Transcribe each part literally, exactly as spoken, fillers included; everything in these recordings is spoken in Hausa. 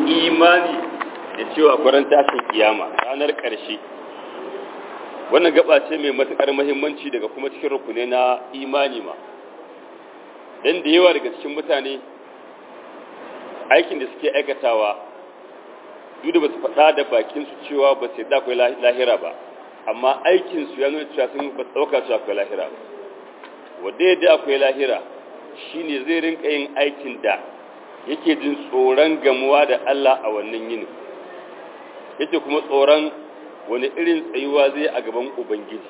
imani da cewa akwai tashin kiyama ranar ƙarshe. Wannan gaba ce mai matuƙar muhimmanci daga kuma cikin rukunai na imani ma. Dan da yawa daga cikin mutane aikin da suke aikatawa duk da ba su faɗa da bakinsu cewa ba su yadda akwai lahira ba, amma aikinsu ya nuna cewa sun ba ɗauka cewa akwai lahira ba. Wanda yadda akwai lahira shi ne zai rinka yin aikin da yake jin tsoron gamuwa da Allah a wannan yinin, yake kuma tsoron wani irin tsayuwa zai a gaban Ubangiji.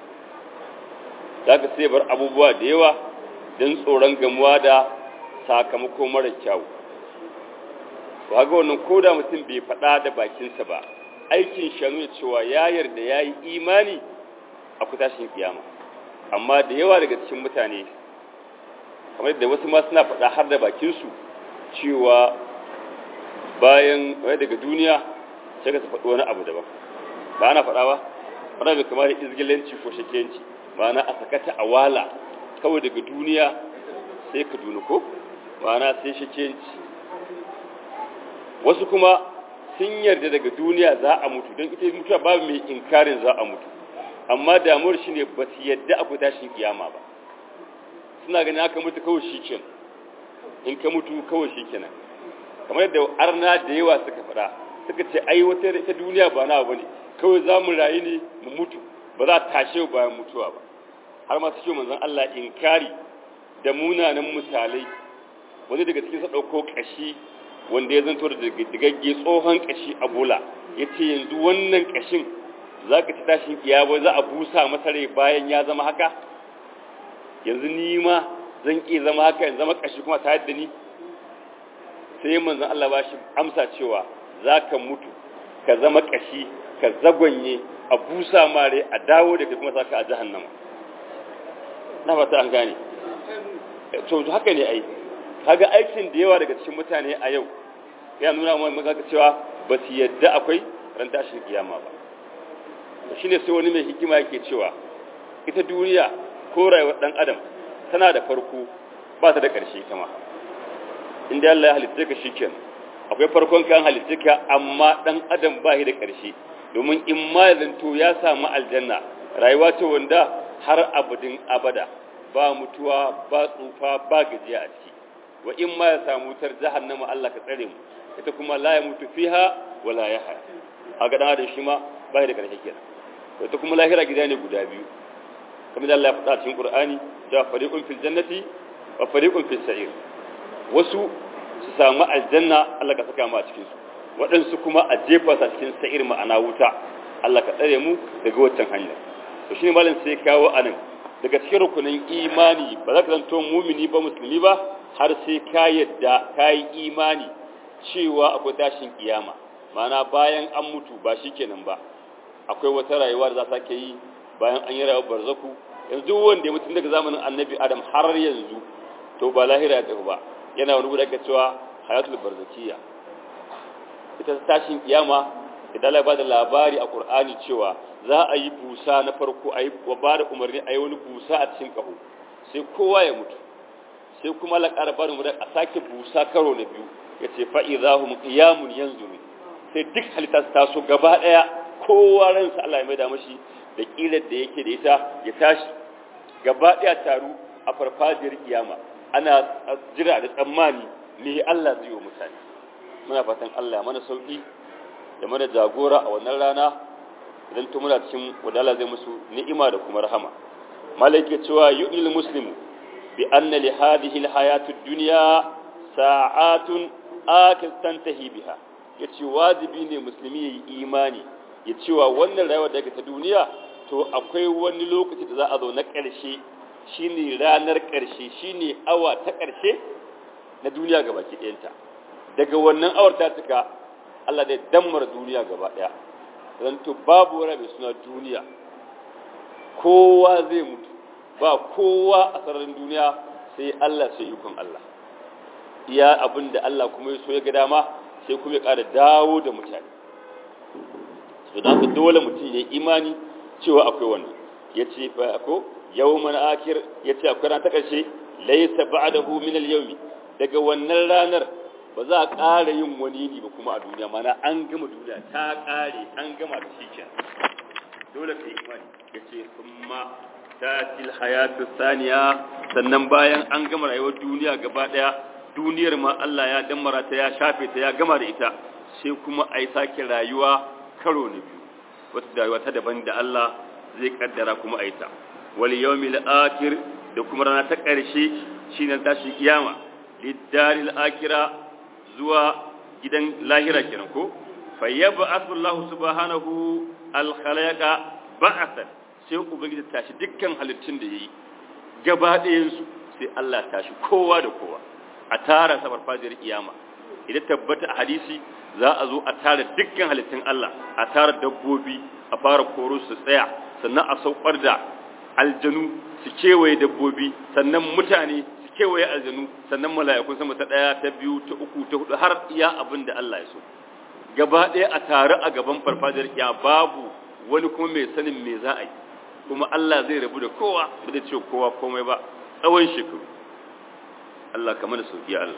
Za ka sai bar abubuwa da yawa don tsoron gamuwa da sakamako mara kyau. Ba ga wannan ko da mutum bai faɗa da bakinsa ba, aikin shanu ya cewa ya yarda ya yi imani a kutashin kiyama. Amma da yawa daga cikin mutane, kamar da wasu ma suna faɗa har da bakinsu cewa bayan wani daga duniya sai ka su faɗi wani abu daban. Ba ana faɗa ba? Wani bai kamar da izgilanci ko shakiyanci, ma'ana a sakata a wala kawai daga duniya sai ka duna ko? Ma'ana sai shakiyanci. Wasu kuma sun yarda daga duniya za a mutu, don ita mutuwa babu mai inkarin za a mutu, amma damuwar shi ne ba su yadda akwai tashin kiyama ba. Suna ganin aka mutu kawai shi kenan, in ka mutu kawai shi kenan. Kamar yadda arna da yawa suka faɗa, suka ce ai wata ita duniya ba na ba ne, kawai za mu rayu ne mu mutu, ba za a tashe bayan mutuwa ba. Har ma suke manzon Allah inkari da munanan misalai, wani daga cikin sa ɗauko ƙashi wanda ya zanto da digagge tsohon kashi a bola, ya ce yanzu wannan kashin za ka ci tashin kiyama za a busa masa rai bayan ya zama haka, yanzu ni ma zan iya zama haka in zama kashi kuma ta yadda ni. Sai manzon Allah ba shi amsa cewa za ka mutu ka zama kashi ka zagonye a busa ma rai a dawo da ka kuma saka a jahannama. Na fata an gane. To haka ne ai, kaga aikin da yawa daga cikin mutane a yau ya nuna mu maka cewa ba su yadda akwai ran tashin kiyama ba. Shine sai wani mai hikima yake cewa ita duniya ko rayuwar dan adam tana da farko ba ta da ƙarshe kama. Inda Allah ya halitta ka shikenan, akwai farkon kan halitta ka, amma dan adam ba shi da ƙarshe, domin in ma ya zanto ya samu aljanna rayuwa ce wanda har abadin abada, ba mutuwa ba tsufa ba gajiya a ciki. Wa in ma ya samu wutar jahannama Allah ka tsare mu, ita kuma la ya mutu fiha wala ya haya. A ga dan shi ma bai da karshe kenan. To ita kuma lahira gida ne guda biyu, kamar da Allah ya faɗa cikin Qur'ani, da fariqun fil jannati wa fariqun fis sa'ir. Wasu su samu aljanna Allah ka saka mu a cikin su, waɗansu kuma a jefa su cikin sa'ir ma'ana wuta. Allah ka tsare mu daga wancan hanya. To shine malam sai kawo anan daga cikin rukunin imani, ba za ka zanto mumini ba musulmi ba har sai ka yadda ka yi imani cewa akwai tashin kiyama, mana bayan an mutu ba shi kenan ba, akwai wata rayuwa da za ta ke yi bayan an yi rayuwar barzaku. Yanzu wanda ya mutum daga zamanin annabi adam har yanzu to ba lahira ya tafi ba, yana wani guda cewa hayatul barzakiya, ita tashin kiyama. Idan Allah ba da labari a Qur'ani cewa za a yi busa na farko, a yi ba da umarni a yi wani busa a cikin ƙaho, sai kowa ya mutu, sai kuma Allah ƙara ba da umarni a sake busa karo na biyu, ya ce fa'izahum qiyamun yanzuru, sai duk halitta su taso gaba ɗaya, kowa ransa Allah ya maida mashi da ƙilar da yake da ita ya tashi gaba ɗaya taru a farfajiyar kiyama, ana jira da tsammani me Allah zai yi wa mutane. Muna fatan Allah ya mana sauki da mana jagora a wannan rana, idan to muna cikin wadala zai musu ni'ima da kuma rahama. Malaka cewa yu'il muslimu bi anna li hadhihi alhayatu ad-dunya sa'atun akil tantahi biha. Yace wajibi ne musulmi yayi imani ya cewa wannan rayuwar da ta duniya to akwai wani lokaci da za a zo na ƙarshe, shine ranar ƙarshe, shine awa ta ƙarshe na duniya gabaki ɗayanta. Daga wannan awar ta tuka Allah zai dammar duniya gaba ɗaya, don to babu wani mai suna duniya, kowa zai mutu, ba kowa a sararin duniya sai Allah sai ikon Allah. Iya abin da Allah kuma ya so ya ga dama sai kuma ya ƙara dawo da mutane. So da haka dole mutum ya yi imani cewa akwai wannan. Ya ce fa ko yawman akir, ya ce akwai ran ta ƙarshe laysa ba'dahu min al-yawmi, daga wannan ranar ba za a ƙara yin wani yini ba kuma a duniya, mana an gama duniya ta ƙare, an gama da shi kenan. Dole ka yi imani ya ce summa tatil hayatu saniya, sannan bayan an gama rayuwar duniya gaba daya, duniyar ma Allah ya dammara ta, ya shafe ta, ya gama da ita, sai kuma ai sake rayuwa karo na biyu, wata rayuwa ta daban da Allah zai kaddara kuma ai ta. Wal yawmil akhir, da kuma rana ta ƙarshe shine tashi kiyama, lidaril akhira, zuwa gidan lahira kenan ko. Fayyab'athu Allah subhanahu al-khalaqa ba'athan, sai ubangiji tashi dukkan halittun da yayi gaba ɗayan su, sai Allah tashi kowa da kowa a tara sa farfajiyar kiyama. Idan tabbata a hadisi za a zo a tara dukkan halittun Allah, a tara dabbobi, a fara koro su tsaya, sannan a saukar da aljanu su kewaye dabbobi, sannan mutane su kewaye aljanu, sannan mala'ikun sama ta ɗaya, ta biyu, ta uku, ta hudu, har iya abin da Allah ya so. Gaba ɗaya a tare a gaban farfajiyar kiyama, babu wani kuma mai sanin me za a yi, kuma Allah zai rabu da kowa, ba zai ce kowa komai ba tsawon shekaru. Allah kamar da sauki Allah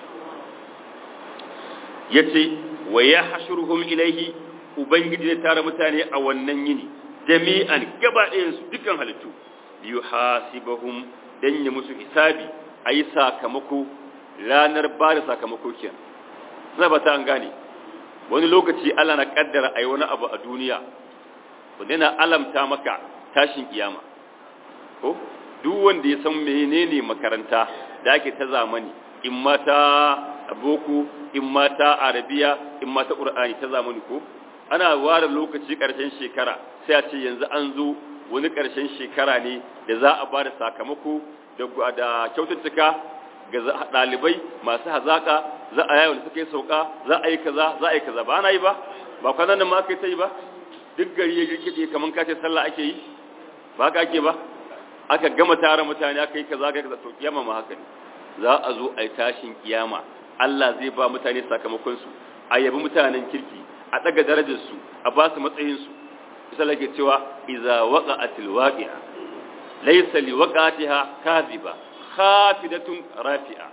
ya ce wa ya hashuruhum ilaihi, ubangiji zai tara mutane a wannan yini jami'an gaba ɗayan su dukkan halittu, yuhasibahum, dan ya musu hisabi, ayi sakamako, ranar ba da sakamako kenan. Zai ba ta an gane wani lokaci Allah na kaddara ayi wani abu a duniya wanda yana alamta maka tashin kiyama ko. Duk wanda ya san menene makaranta da ake ta zamani, in ma ta boko, in ma ta arabiya, in ma ta qur'ani ta zamani ko, ana ware lokaci karshen shekara sai a ce yanzu an zo wani karshen shekara ne da za a bada sakamako da da kyaututtuka ga dalibai masu hazaka, za a yawo da suka yi sauka, za a yi kaza, za a yi kaza, ba ana yi ba, ba kwanan nan ma kai ta yi ba, duk gari ya girgide kaman kace sallah ake yi, ba ka ake ba, aka gama tara mutane aka yi kaza, kaza, to kiyama ma haka ne. Za a zo a yi tashin kiyama, Allah zai ba mutane sakamakon su, a yabi mutanen kirki, a daga darajar su, a ba su matsayin su. Misali yake cewa iza waqa'atil waqi'a laysa liwaqa'atiha kadhiba khafidatun rafi'a,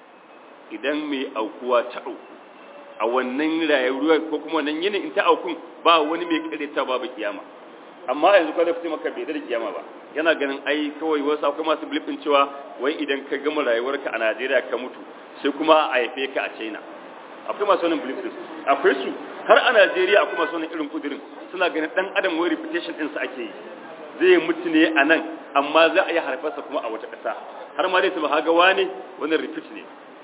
idan mai aukuwa ta auku a wannan rayuwar ko kuma wannan yinin in ta aukun, ba wani mai kareta babu kiyama. Amma yanzu kada fice maka bai da kiyama ba, yana ganin ai kawai wasu akwai masu bilifin cewa wai idan ka gama rayuwarka a Najeriya ka mutu sai kuma a haife ka a China. Akwai masu wannan bilifin, akwai su har a Najeriya, akwai masu wannan irin kudirin, suna ganin dan adam wai reputation din sa ake yi, zai mutu ne a nan amma za a yi harfarsa kuma a wata ƙasa, har ma dai su ba ga wani wannan repeat ne.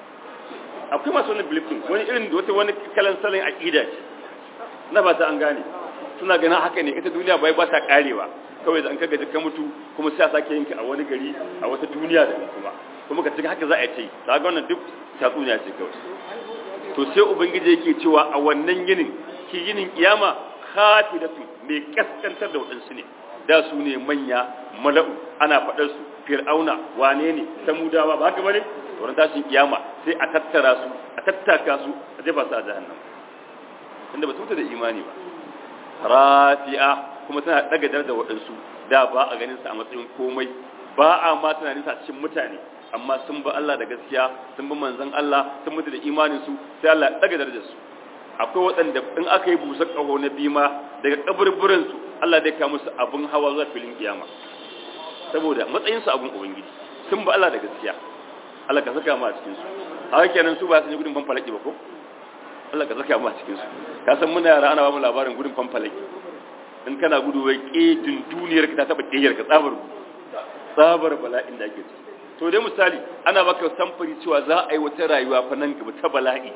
Akwai masu wannan bilifin, wani irin wata wani kalan salon aqida ce, na ba ta an gane, suna ganin haka ne, ita duniya bai ba ta karewa, kawai da an kaga ka mutu kuma sai a sake yinka a wani gari a wata duniya da kuma kuma ka cika haka za a yi, ta ga wannan duk tatsuniya ce kawai. To sai ubangiji yake cewa a wannan yinin, ki yinin kiyama khafidatu, mai kaskantar da wadansu ne, da su ne manya mala'u, ana faɗar su fir'auna wane ne, samudawa, ba haka bane. To ran tashin kiyama sai a tattara su, a tattaka su, a jefa su a jahannam, tunda ba su mutu da imani ba. Rafi'a, kuma tana daga dar da waɗansu, da ba a ganin sa a matsayin komai, ba a ma tunanin sa cikin mutane, amma sun ba Allah da gaskiya, sun bi manzon Allah, sun mutu da imanin su, sai Allah ya daga darajar su. Akwai waɗanda in aka yi busar ƙaho na bima daga kaburburan su, Allah zai kawo musu abun hawa zuwa filin kiyama, saboda matsayin su abun ubangiji, sun ba Allah da gaskiya. Allah ka saka mu a cikin su. Haka kenan su ba su yi gudun fanfalaki ba ko? Allah ka saka mu a cikin su. Ka san muna yara ana ba mu labarin gudun fanfalaki. In kana gudu wai ƙetun duniyar ka ta taba ƙeyar ka tsabar tsabar bala'in da ake ci. To dai misali ana baka samfuri cewa za a yi wata rayuwa fa nan gaba ta bala'i,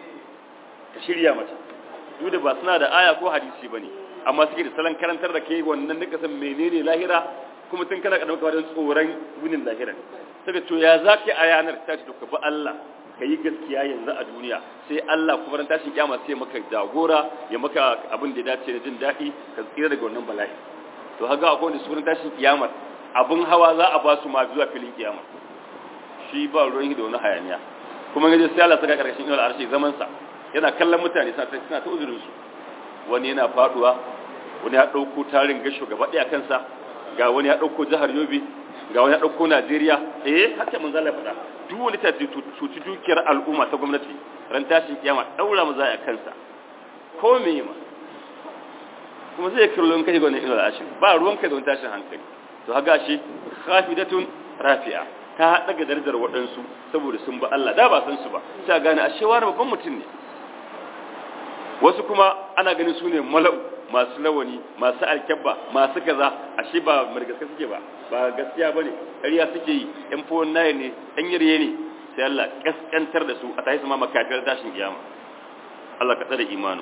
ka shirya mata. Duk da ba suna da aya ko hadisi bane, amma suke da salon karantar da kai wannan nika san menene lahira, kuma tun kana kada maka tsoron gunin lahira. Saka to ya zaki a yanar ta ce to ka bi Allah, ka yi gaskiya yanzu a duniya, sai Allah kuma ran tashin kiyama sai maka jagora, ya maka abin da ya dace da jin daɗi, ka tsira daga wannan bala'i. To haka akwai wanda sunan tashin kiyama abin hawa za a ba su ma zuwa filin kiyama, shi ba ruwan da wani hayaniya, kuma gaje sai Allah saka karkashin inuwar arshi zaman sa, yana kallon mutane suna ta uzurin su, wani yana faduwa, wani ya dauko tarin gasho gaba daya kansa, ga wani ya dauko jihar Yobe, ga wani ya dauko Najeriya, eh haka mun zalla faɗa, duk wani ta cuci dukiyar al'umma ta gwamnati ran tashin kiyama daura mu za a kansa ko me ma kuma zai kirlo kai gwanin ila ashin ba ruwan kai don tashin hankali to haga shi khafidatun rafi'a ta daga darajar waɗansu saboda sun ba Allah da ba san su ba sai gane ashe wani babban mutum ne wasu kuma ana ganin su ne mala'u masu lawani masu alkyabba masu kaza ashe ba margaska suke ba ba gaskiya bane ƙarya suke yi ɗan fowon naye ne ɗan yarye ne sai Allah kaskantar da su a tahi sama makafiyar tashin kiyama Allah ka tsare imanu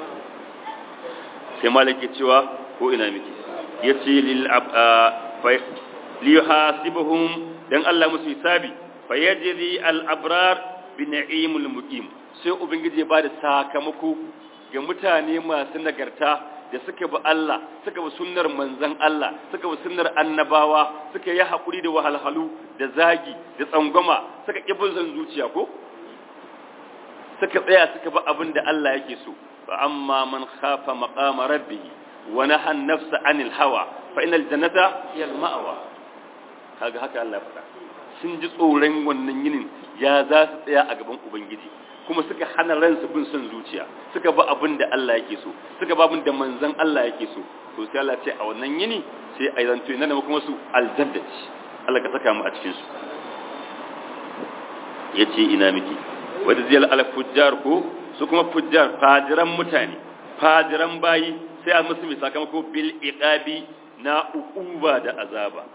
sai malaki cewa ko ina miki yace lil liyuhasibuhum dan Allah musu hisabi fayajzi al abrar bi na'imul muqim sai ubangiji ya bada sakamako ga mutane masu nagarta da suka bi Allah suka bi sunnar manzon Allah suka bi sunnar annabawa suka yi hakuri da wahalhalu da zagi da tsangwama suka kibin zan zuciya ko suka tsaya suka bi abin da Allah yake so fa amma man khafa maqama rabbih wa naha an-nafsa 'anil hawa fa innal jannata hiya al-ma'wa kaga haka Allah ya faɗa sun ji tsoron wannan yinin ya za su tsaya a gaban ubangiji kuma suka hana ransu bin son zuciya suka ba abin da Allah yake so suka ba abin da manzon Allah yake so to sai Allah ce a wannan yini sai a zanto ina da kuma su aljannaci Allah ka saka mu a cikin su yace ina miki wadda ziyal al fujjar ko su kuma fujjar fajiran mutane fajiran bayi sai a musu mai sakamako bil iqabi na uquba da azaba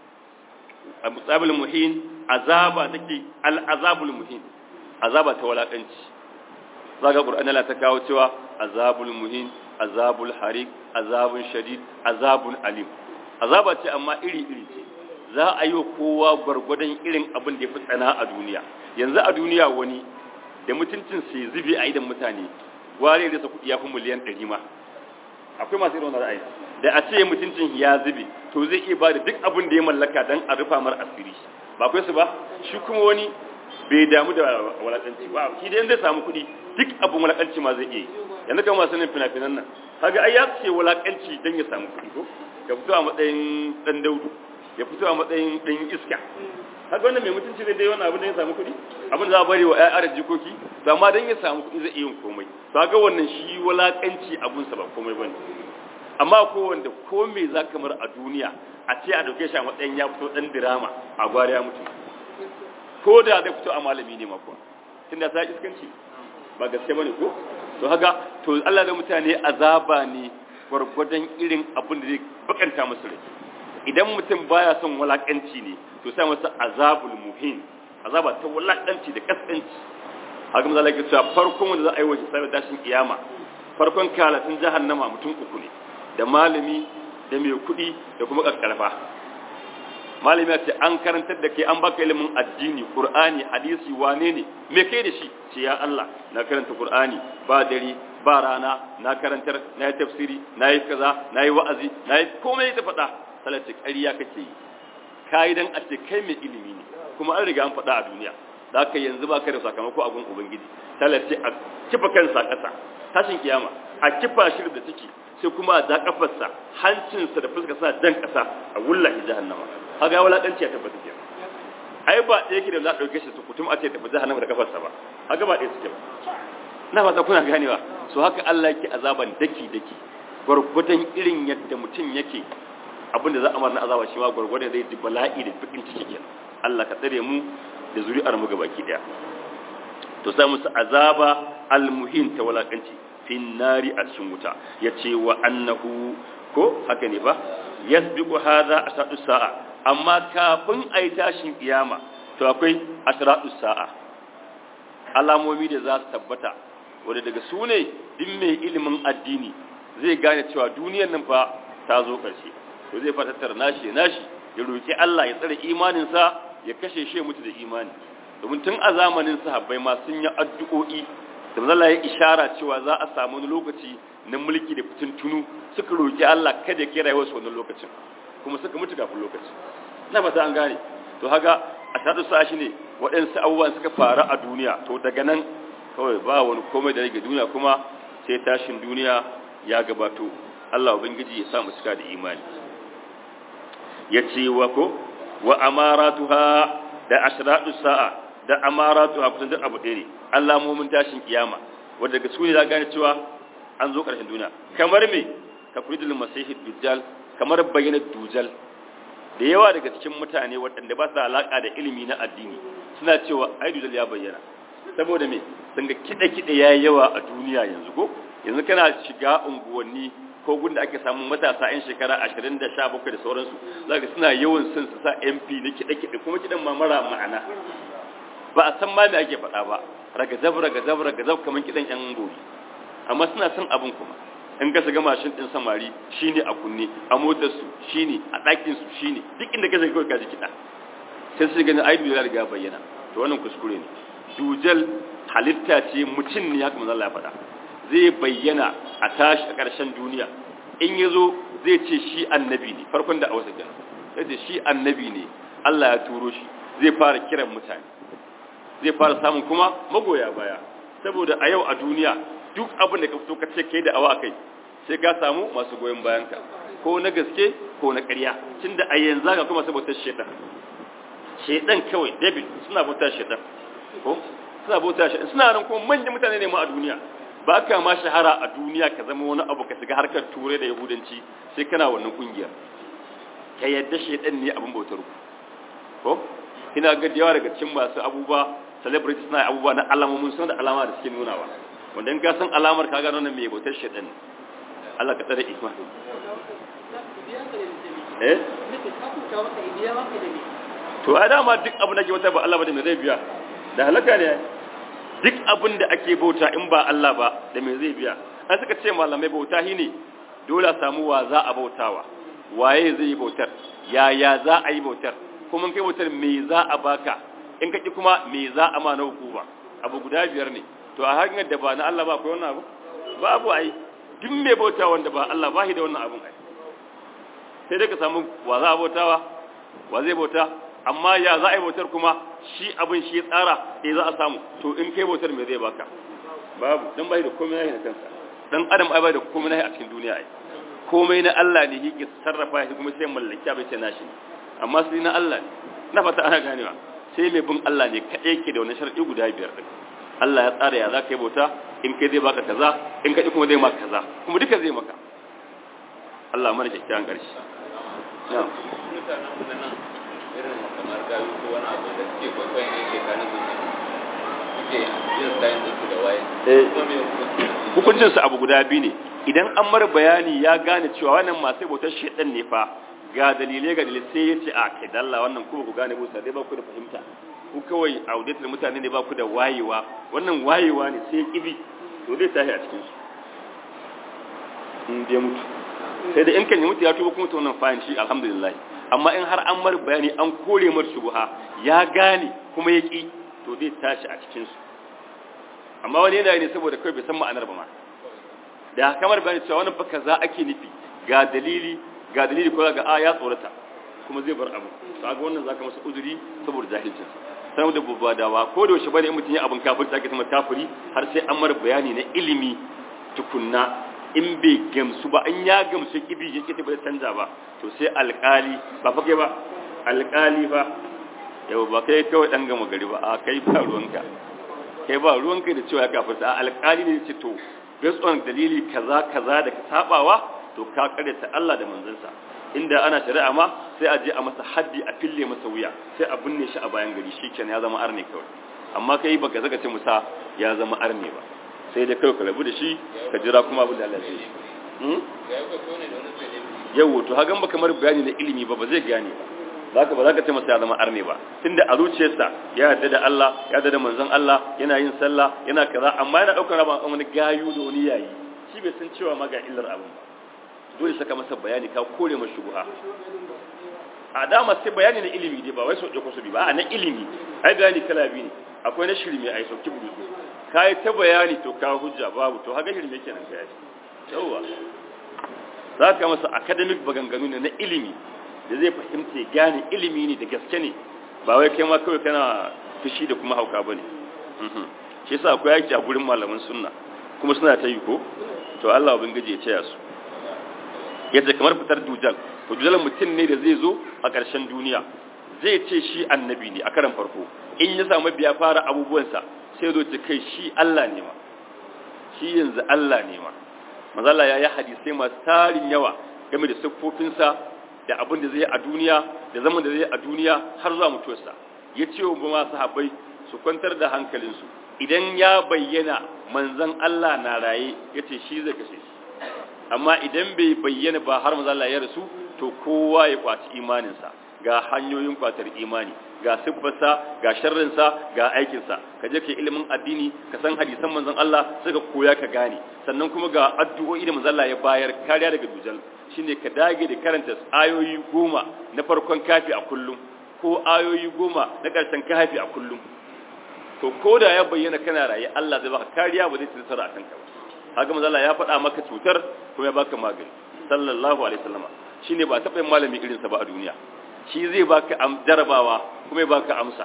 al muhin azaba take al azabul muhin azaba ta walakanci zaga qur'ani Allah ta kawo cewa azabul muhin azabul harik azabun shadid azabun alim azaba ce amma iri iri ce za a yi wa kowa gwargwadon irin abin da ya fi tsana a duniya yanzu a duniya wani da mutuncin sai zube a idan mutane ware da sa kudi ya fi miliyan ɗari ma akwai masu irin wannan ra'ayi da a ce mutuncin ya zube to zai iya ba da duk abin da ya mallaka dan a rufa mar asiri ba akwai su ba shi kuma wani bai damu da walakanci ba shi dai zai samu kuɗi duk abin walakanci ma zai iya yi yanzu kan masu nan fina-finan nan kaga ai ya ce walakanci dan ya samu kuɗi ko ya fito a matsayin dan daudu ya fito a matsayin dan iska kaga wannan mai mutunci zai dai wannan abin da ya samu kuɗi abin za a bari wa ƴaƴa da jikoki to amma dan ya samu kuɗi zai iya yin komai to kaga wannan shi walakanci abun sa ba komai bane amma ko wanda ko me za ka mar a duniya a ce a dauke shi a matsayin ya fito dan dirama a gwari ya mutu ko da zai fito a malami ne mako tunda sai iskanci ba gaske bane ko to haka to Allah da mutane azaba ne gurgurdan irin abin da zai bakanta musu rai idan mutum baya son walakanci ne to sai masa azabul muhin azaba ta walakanci da kaskanci haka manzo Allah ya ce farkon wanda za a yi wa sai tashin kiyama farkon kalatin jahannama mutum uku ne da malami da mai kuɗi da kuma kakkarfa malami ya ce an karantar da kai an baka ilimin addini qur'ani hadisi wane ne me kai da shi ce ya Allah na karanta qur'ani ba dare ba rana na karantar na yi tafsiri na yi kaza na yi wa'azi na yi komai ta faɗa salati ƙarya kake yi kai dan a ce kai mai ilimi ne kuma an riga an faɗa a duniya da haka yanzu ba ka da sakamako a gun ubangiji salati a kifa kansa ƙasa tashin kiyama a kifa shi da take sai kuma a da kafarsa hancinsa da fuskarsa dan ƙasa a wullahi jahannama kaga walakanci ya tabbata kenan ai ba da yake da za a dauke shi su kutum a ce tafi jahannama da kafarsa ba kaga ba ɗaya suke ba na fata kuna ganewa so haka Allah yake azaban daki daki gurgudan irin yadda mutum yake abinda za a marna azaba shi ma gurgudan zai ji bala'i da fikin ciki kenan Allah ka tsare mu da zuri'ar mu gabaki daya to sai musu azaba almuhin ta walakanci fin nari a cikin wuta yace wa annahu ko haka ne ba yasbiqu hadha asadu sa'a amma kafin ai tashin kiyama to akwai asratu sa'a alamomi da za su tabbata wanda daga su ne din mai ilimin addini zai gane cewa duniyar nan fa ta zo karshe to zai fatattar nashi nashi ya roki Allah ya tsare imanin sa ya kashe shi mutu da imani domin tun a zamanin sahabbai ma sun yi addu'o'i da manzo Allah ya ishara cewa za a samu wani lokaci na mulki da fitintunu suka roki Allah kada ya kira wasu wannan lokacin kuma suka mutu kafin lokacin na ba ta an gane to haka a tadu sa shi ne waɗansu abubuwan suka faru a duniya to daga nan kawai ba wani komai da rage duniya kuma sai tashin duniya ya gabato Allah ubangiji ya sa mu cika da imani yace wa ko wa amaratuha da ashratu sa'a da amaratu ha kusan duk abu ɗaya ne alamomin tashin kiyama wanda daga su ne za gane cewa an zo ƙarshen duniya kamar me ka furidul masihid dujjal kamar bayyana dujjal da yawa daga cikin mutane waɗanda ba su alaƙa da ilimi na addini suna cewa ai dujjal ya bayyana saboda me sun ga kiɗe-kiɗe ya yi yawa a duniya yanzu ko yanzu kana shiga unguwanni ko gunda ake samun matasa 'yan shekara ashirin da sha bakwai da sauransu za ka suna yawan son su sa M P na kiɗe-kiɗe kuma kiɗan ma mara ma'ana ba a san ma me ake faɗa ba ragazab ragazab ragazab kamar kiɗan 'yan gobe amma suna son abin kuma in ka shiga mashin ɗin samari shine a kunne a motar su shine a ɗakin su shine duk inda ka shiga kawai ka ji kiɗa sai su gani ai dujal riga bayyana to wannan kuskure ne dujal halitta ce mutum ne haka manzo Allah ya faɗa zai bayyana a tashi a ƙarshen duniya in ya zo zai ce shi annabi ne farkon da a wasu gina zai ce shi annabi ne Allah ya turo shi zai fara kiran mutane zai fara samun kuma magoya baya saboda a yau a duniya duk abin da ka fito ka ce kai da awa kai sai ka samu masu goyon bayanka ko na gaske ko na ƙarya tunda a yanzu ga kuma saboda shedan shedan kawai David suna bauta shedan ko suna bauta shedan suna nan kuma manyan mutane ne ma a duniya ba ka ma shahara a duniya ka zama wani abu ka shiga harkar turai da yahudanci sai kana wannan kungiyar ka yadda shedan ne abin bautar ku ko ina ga yawa daga cikin masu abubuwa celebrities suna abubuwa na alamomin suna da alama da suke nunawa wanda in ka san alamar ka gano nan mai bautar shedan ne Allah ka tsare imani eh to a dama duk abu da ke wata ba Allah ba da mai zai biya da halaka ne duk abin da ake bauta in ba Allah ba da mai zai biya an suka ce malamai bauta shi ne dole a samu wa za a bautawa waye zai yi bautar yaya za a yi bautar kuma kai bautar me za a baka in kaki kuma me za a ma na hukuma abu guda biyar ne to a hanyar da ba na Allah ba akwai wannan abu babu ai duk mai bauta wanda ba Allah ba shi da wannan abun ai sai dai ka samu wa za a bautawa wa zai bauta amma ya za a yi bautar kuma shi abin shi tsara eh za a samu to in kai bautar me zai baka babu dan bai da komai nahi na kansa dan adam ai bai da komai nahi a cikin duniya ai komai na Allah ne yake sarrafa shi kuma sai mallaki bai ce nashi amma sai na Allah ne na fata ana ganewa sai mai bin Allah ne kadai yake da wannan sharadi guda biyar din Allah ya tsara ya za ka yi bauta in kai zai baka kaza in kai kuma zai maka kaza kuma duka zai maka Allah mana kyakkyawan karshe na'am irin kamar gayu ko wani abu da suke kwaikwayon ne ke kanin su suke yin sayin su da waye hukuncin su abu guda biyu ne idan an mara bayani ya gane cewa wannan masu bautar shedan ne fa ga dalilai ga dalilai sai ya ce a kai dalla wannan kuma ku gane musa dai ba ku da fahimta ku kawai auditor mutane ne ba ku da wayewa wannan wayewa ne sai kibi to zai tashi a cikin su in dai mutu sai da in kan yi mutu ya tuba kuma to wannan fa'in shi alhamdulillah amma in har an mar bayani an kore mar shubha ya gane kuma ya ki to zai tashi a cikin su amma wani yana ne saboda kai bai san ma'anar ba ma da kamar bayani cewa wannan fa kaza ake nufi ga dalili ga dalili ko ga a ya tsorata kuma zai bar abu kaga wannan zaka masa uzuri saboda jahilcin sanar da babba dawa ko da yaushe bane in mutun ya abun kafirci ake sama kafiri har sai an mar bayani na ilimi tukunna in bai gamsu ba an ya gamsu kibi yake ta bai canja ba to sai alƙali ba fa kai ba alƙali fa yau ba kai kawai dan gama gari ba a kai ba ruwanka kai ba ruwanka da cewa ya kafirta alƙali ne ce to based on dalili kaza kaza da ka sabawa to ka karyata Allah da manzansa inda ana shari'a ma sai a je a masa haddi a fille masa wuya sai a binne shi a bayan gari shikenan ya zama arne kawai amma kai baka zaka ce musa ya zama arne ba sai da kai ka rabu da shi ka jira kuma abin da Allah zai yi hmm yawo to hagan ba kamar bayani na ilimi ba ba zai gane ba zaka ba zaka ce masa ya zama arne ba tunda a zuciyarsa ya yarda da Allah ya yarda da manzon Allah yana yin sallah yana kaza amma yana daukar raba wani gayu da wani yayi shi bai san cewa ma ga illar abin ba dole saka masa bayani ka kore masa shubha a dama sai bayani na ilimi dai ba wai sauke ko su bi ba na ilimi ai bayani kala biyu ne akwai na shirme ai sauki bugu kai ta bayani to ka hujja babu to haka shirme kenan kai yawa zaka masa academic baganganu ne na ilimi da zai fahimce gane ilimi ne da gaske ne ba wai kai ma kawai kana fushi da kuma hauka bane mhm shi yasa akwai yaki a gurin malaman sunna kuma suna ta yi ko to Allah ubangiji ya taya su yadda kamar fitar dujal to dujal mutum ne da zai zo a ƙarshen duniya zai ce shi annabi ne a karan farko in ya samu biya fara abubuwansa sai zo ce kai shi Allah ne ma shi yanzu Allah ne ma manzo Allah ya yi hadisi masu tarin yawa game da siffofinsa da abin da zai a duniya da zaman da zai a duniya har zuwa mutuwarsa ya ce wa ma sahabbai su kwantar da hankalinsu idan ya bayyana manzon Allah na raye ya ce shi zai kashe shi amma idan bai bayyana ba har manzo Allah ya rasu to kowa ya kwaci imaninsa ga hanyoyin kwatar imani ga siffarsa ga sharrinsa ga aikinsa ka je ka ilimin addini ka san hadisan manzon Allah sai ka koya ka gane sannan kuma ga addu'o'i da manzon Allah ya bayar kariya daga dujal shine ka dage da karanta ayoyi goma na farkon kafi a kullum ko ayoyi goma na karshen kafi a kullum to ko da ya bayyana kana raye Allah zai baka kariya ba zai tsara akan ka ba haka manzon Allah ya faɗa maka cutar kuma ya baka magani sallallahu alaihi wasallam shine ba taɓa yin malami irinsa ba a duniya shi zai baka jarabawa kuma ya baka amsa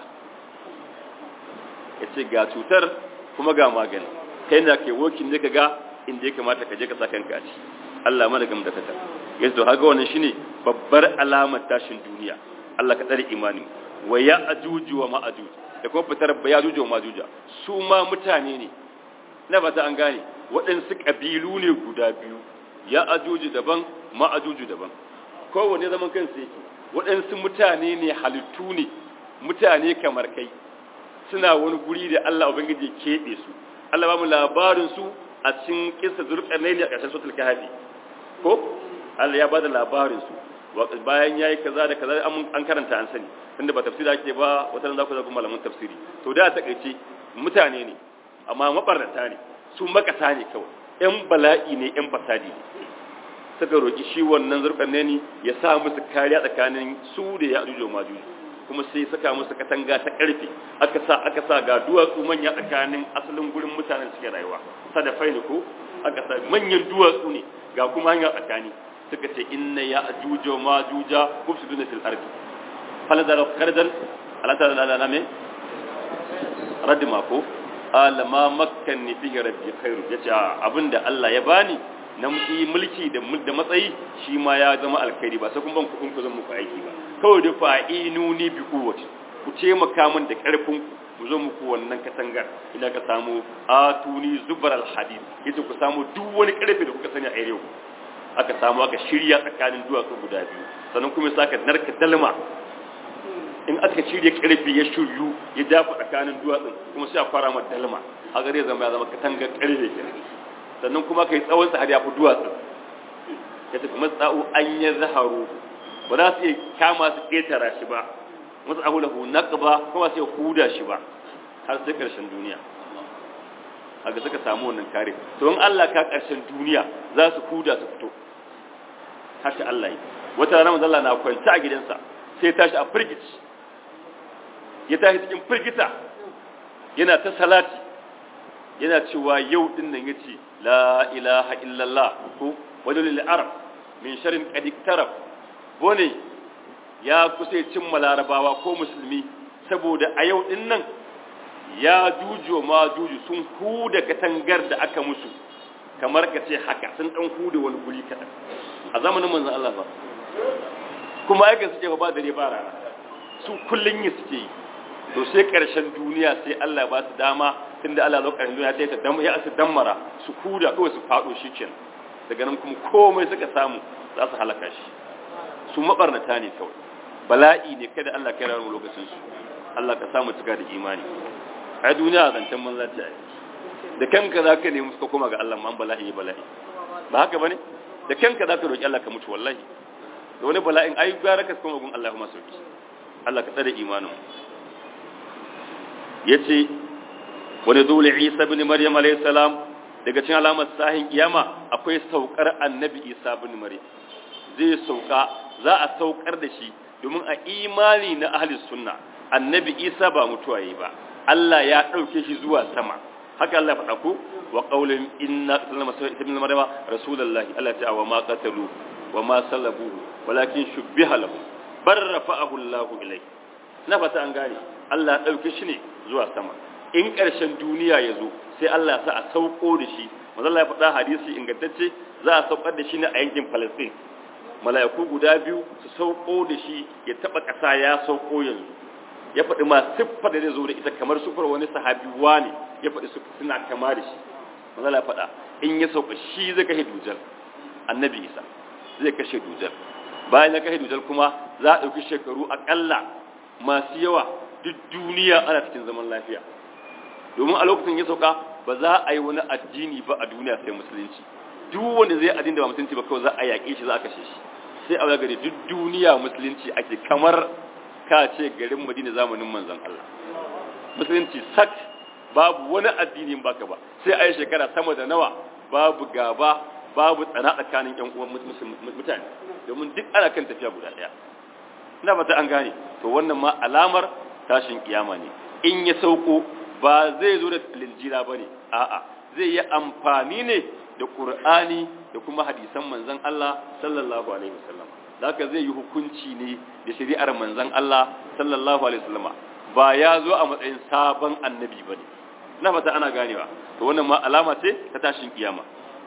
ya ce ga cutar kuma ga magani kai na ke wokin ne ka ga inda ya kamata ka je ka sa kanka a ci Allah mana gam da kata yanzu haka wannan shine babbar alamar tashin duniya Allah ka tsare imani wa ya ajuju wa ma'ajuj da kuma fitar ba ya ajuju wa ma'ajuja su ma mutane ne na fata an gane waɗansu ƙabilu ne guda biyu ya ajuju daban ma'ajuju daban kowane zaman kansa yake waɗansu mutane ne halittu ne mutane kamar kai suna wani guri da Allah Ubangiji keɓe su Allah ba mu labarin su a cikin kissa Zulqarnain a ƙarshen suratul Kahfi ko Allah ya bada labarin su bayan yayi kaza da kaza an karanta an sani tunda ba tafsiri ake ba wata ran za ku zaku malaman tafsiri to da ta kaice mutane ne amma mabarrata ne su makasa ne kawai ƴan bala'i ne ƴan fasadi ne suka roki shi wannan Zulqarnain ya sa musu kariya tsakanin su da Ya'juj wa Ma'juj kuma sai saka musu katanga ta karfe aka sa aka sa ga duwatsu manya tsakanin asalin gurin mutanen suke rayuwa sadafai ne ko aka sa manyan duwatsu ne ga kuma hanya tsakani suka ce inna Ya'juj wa Ma'juj mufsiduna fil ardi falazara kardan ala ta la la me radima ko alama makkanni fihi rabbi khairu yace abinda Allah ya bani na mulki da da matsayi shi ma ya zama alkhairi ba sai kun ban kudin ku zan muku aiki ba kawai da fa'inuni bi quwwati ku ce maka min da karfin ku ku zo muku wannan katangar ina ka samu atuni zubar alhadid yace ku samu duk wani karfe da kuka sani a yau aka samu aka shirya tsakanin duwatsu guda biyu sannan kuma saka narka dalma in aka shirya karfe ya shiryu ya dafa tsakanin duwatsun kuma sai a fara mata dalma a gare zama ya zama katangar karfe kenan sannan kuma kai tsawon sa har ya fi duwatsu ya tafi matsa'u an ya zaharu ba za su iya kama su ƙetara shi ba masu abu lahu naqba kuma sai huda shi ba har sai ƙarshen duniya haka suka samu wannan kare to in Allah ka ƙarshen duniya za su huda su fito haka Allah yi wata rana manzo Allah na kwanta a gidansa sai ya tashi a firgici ya tashi cikin firgita yana ta salati yana cewa yau din nan yace la ilaha illallah ko wajulil arab min sharrin qad iktarab bone ya kusa cin malarabawa ko musulmi saboda a yau din nan ya jujo ma juju sun huda katangar da aka musu kamar ka ce haka sun dan huda wani guri kadan a zamanin manzon Allah ba kuma yake suke ba dare ba rana su kullun yi suke yi to sai karshen duniya sai Allah ba su dama tunda Allah zo karshen duniya sai ta dama ya su dammara su huda kawai su fado shikenan daga nan kuma komai suka samu za su halaka shi su mabarnata ne kawai bala'i ne kada Allah kai ranar lokacin su Allah ka samu cika da imani a duniya zancen manza ta yi da kanka za ka nemi suka koma ga Allah man bala'i ya bala'i ba haka bane da kanka za ka roki Allah ka mutu wallahi da wani bala'in ai gara ka koma gun Allah kuma sauki Allah ka tsare imanin yace wani dole Isa ibn Maryam alayhi salam daga cikin alamar sahin kiyama akwai saukar annabi Isa ibn Maryam zai sauka za a saukar da shi domin a imani na ahli sunna annabi Isa ba mutuwa yi ba Allah ya dauke shi zuwa sama haka Allah faɗa ku wa qaulin inna sallama ibn Maryam rasulullahi Allah ta wa ma qatalu wa ma salabuhu walakin shubbiha lahu bar rafa'ahu Allah ilayhi na fata an gane Allah dauke shi ne zuwa sama in ƙarshen duniya ya zo sai Allah sa a sauko da shi manzo Allah ya faɗa hadisi ingantacce za a saukar da shi ne a yankin Palestine mala'iku guda biyu su sauko da shi ya taba ƙasa ya sauko yanzu ya faɗi ma siffar da zai zo da ita kamar siffar wani sahabi wani ya faɗi su suna kama da shi manzala ya faɗa in ya sauka shi zai kashe dujal annabi isa zai kashe dujal bayan ya kashe dujal kuma za a ɗauki shekaru aƙalla masu yawa duk duniya ana cikin zaman lafiya domin a lokacin ya sauka ba za a yi wani addini ba a duniya sai musulunci duk wanda zai addini da ba musulunci ba kawai za a yaƙe shi za a kashe shi sai a gari duk duniya musulunci ake kamar ka ce garin madina zamanin manzon Allah musulunci sak babu wani addinin baka ba sai a yi shekara sama da nawa babu gaba babu tsana tsakanin yan uwan mutane domin duk ana kan tafiya guda daya ina fata an gane to wannan ma alamar tashin kiyama ne in ya sauko ba zai zo da linjila bane a'a zai yi amfani ne da qur'ani da kuma hadisan manzon Allah sallallahu alaihi wasallam haka zai yi hukunci ne da shari'ar manzon Allah sallallahu alaihi wasallama ba ya zo a matsayin sabon annabi bane ina fata ana ganewa to wannan ma alama ce ta tashin kiyama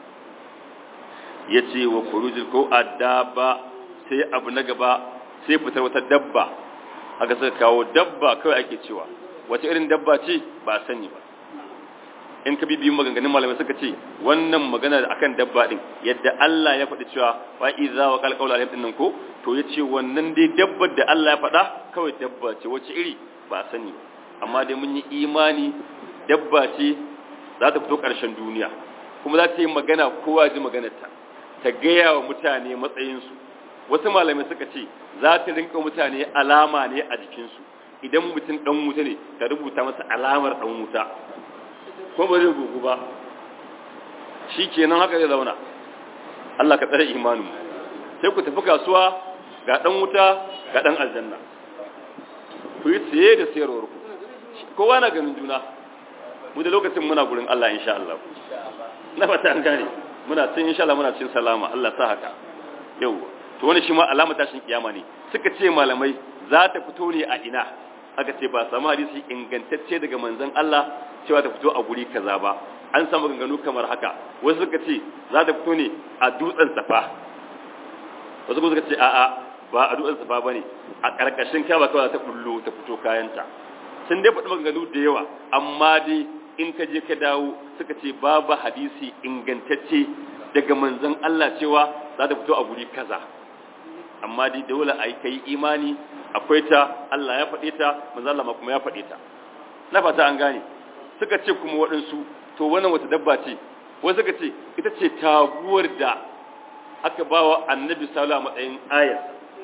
yace wa khurujul ko adaba sai abu na gaba sai fitar wata dabba aka saka kawo dabba kawai ake cewa wace irin dabba ce ba sani ba in ka bibiyin maganganun malamai suka ce wannan magana akan dabba din yadda Allah ya faɗi cewa wa iza wa qalqaul alim din nan ko to yace wannan dai dabbar da Allah ya faɗa kawai dabba ce wace iri ba sani amma dai mun yi imani dabba ce za ta fito ƙarshen duniya kuma za ta yi magana kowa ji maganarta ta gaya wa mutane matsayinsu wasu malamai suka ce za ta rinka mutane alama ne a jikinsu idan mutum ɗan wuta ne ta rubuta masa alamar ɗan wuta ko ba zai gugu ba shi kenan haka zai zauna Allah ka tsare imanin sai ku tafi kasuwa ga ɗan wuta ga ɗan aljanna ku yi tsaye da sayarwar ku kowa na ganin juna mu da lokacin muna gurin Allah insha Allah na fata an gane muna cin insha Allah muna cin salama Allah sa haka yau to wani shi ma alama tashin kiyama ne suka ce malamai za ta fito ne a ina aka ce ba samu hadisi ingantacce daga manzon Allah cewa ta fito a guri kaza ba an samu ganganu kamar haka wasu suka ce za ta fito ne a dutsen safa wasu suka ce a'a ba a dutsen safa bane a karkashin kaba kawai ta bullo ta fito kayanta sun dai faɗi maganganu da yawa amma dai in ka je ka dawo suka ce babu hadisi ingantacce daga manzon Allah cewa za ta fito a guri kaza amma dai dole a yi kai imani akwai ta Allah ya faɗe ta manzon Allah kuma ya faɗe ta na fata an gane suka ce kuma waɗansu to wannan wata dabba ce wasu suka ce ita ce taguwar da aka bawa annabi sallallahu alaihi wasallam a matsayin ayar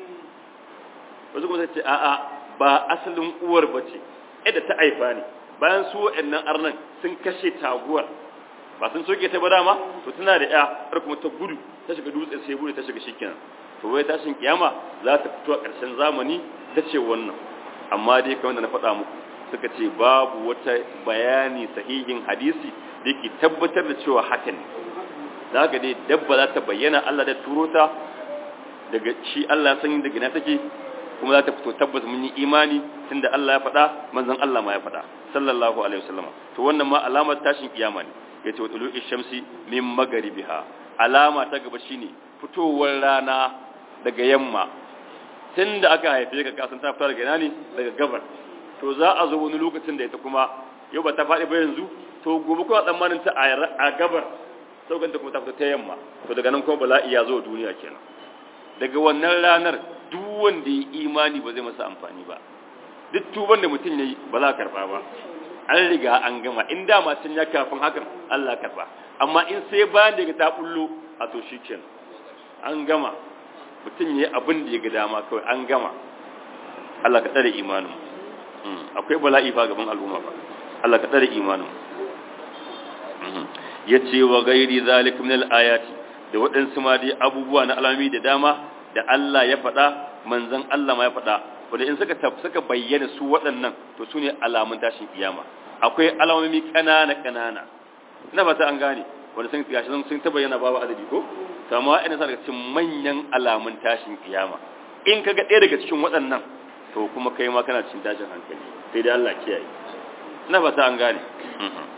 wasu kuma suka ce a'a ba asalin uwar bace da ta aifa ne bayan su waɗannan arnan sun kashe taguwar ba sun soke ta ba dama to tana da ya har kuma ta gudu ta shiga dutse sai gudu ta shiga shikenan to wai tashin kiyama za ta fito a ƙarshen zamani ta ce wannan amma dai kamar da na faɗa muku suka ce babu wata bayani sahihin hadisi da yake tabbatar da cewa hakan ne za ka dai dabba za ta bayyana Allah da turo ta daga shi Allah san daga na take kuma za ta fito tabbas mun yi imani tunda Allah ya faɗa manzon Allah ma ya faɗa sallallahu alaihi wasallam to wannan ma alamar tashin kiyama ne yace wa tulu'i shamsi min magaribiha alama ta gaba shine fitowar rana daga yamma tunda aka haife ka kasan ta fita daga ina ne daga gabar to za a zo wani lokacin da ita kuma yau ba ta faɗi ba yanzu to gobe kuma tsammanin ta a gabar saukanta kuma ta fita ta yamma to daga nan kuma bala'i ya zo duniya kenan daga wannan ranar duk wanda ya imani ba zai masa amfani ba duk tuban da mutum ya yi ba za a karba ba an riga an gama in dama can ya kafin hakan Allah karba amma in sai bayan da ya ta bullo a to shi kenan an gama mutum ya yi abin da ya ga dama kawai an gama Allah ka tsare imanin akwai bala'i fa gaban al'umma ba Allah ka tsare imanin ya ce wa gairi zalik min al-ayati da waɗansu ma dai abubuwa na alami da dama da Allah ya faɗa manzon Allah ma ya faɗa wanda in suka suka bayyana su waɗannan to su ne alamun tashin kiyama akwai alamomi ƙanana ƙanana ina fata an gane wanda sun gashi sun ta bayyana babu adadi ko to amma ina sa daga cikin manyan alamun tashin kiyama in kaga ɗaya daga cikin waɗannan to kuma kai ma kana cikin tashin hankali sai dai Allah kiyaye ina fata an gane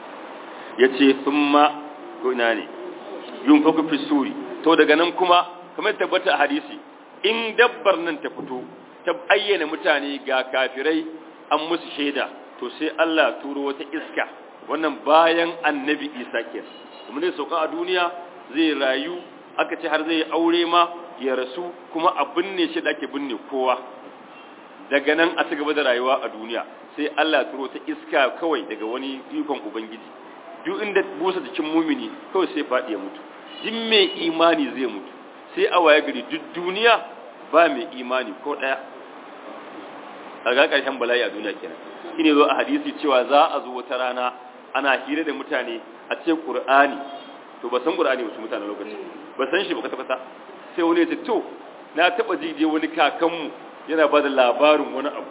yace thumma ko ina ne yun fa fi suri to daga nan kuma kamar tabbata a hadisi in dabbar nan ta fito ta ayyana mutane ga kafirai an musu shaida to sai Allah turo wata iska wannan bayan annabi Isa kenan kuma ne sauka a duniya zai rayu aka ce har zai aure ma ya rasu kuma a binne shi da ake binne kowa daga nan a ci gaba da rayuwa a duniya sai Allah turo ta iska kawai daga wani ikon ubangiji duk inda busa jikin mumini kawai sai faɗi ya mutu jin mai imani zai mutu sai a waye gari duk duniya ba mai imani ko ɗaya a ga ƙarshen bala'i a duniya kenan shine zo a hadisi cewa za a zo wata rana ana hira da mutane a ce Qur'ani to ba san Qur'ani wasu mutane lokaci ba san shi ba kwata kwata sai wani ya ce to na taba jije wani kakanmu yana ba da labarin wani abu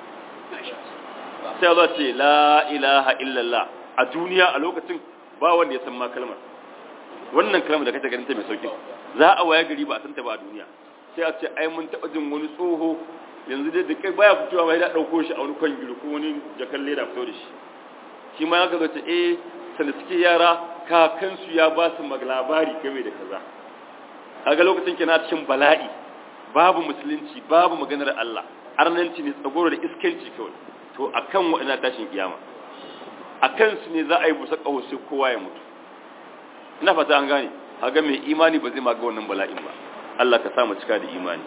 sai Allah ce la ilaha illallah a duniya a lokacin ba wanda ya san ma kalmar wannan kalmar da kake ganin ta mai sauki za a waya gari ba a san ta ba a duniya sai a ce ai mun taba jin wani tsoho yanzu dai da kai baya fitowa bai da dauko shi a wani kwangiri ko wani jakan leda fito da shi shi ma ya ga ce eh sanda suke yara kakansu ya ba su labari game da kaza kaga lokacin kina cikin bala'i babu musulunci babu maganar Allah arnanci ne tsagoro da iskanci kawai to akan waɗannan tashin kiyama akan su ne za a yi busa kawo sai kowa ya mutu ina fata an gane kaga mai imani ba zai ma ga wannan bala'in ba Allah ka sa mu cika da imani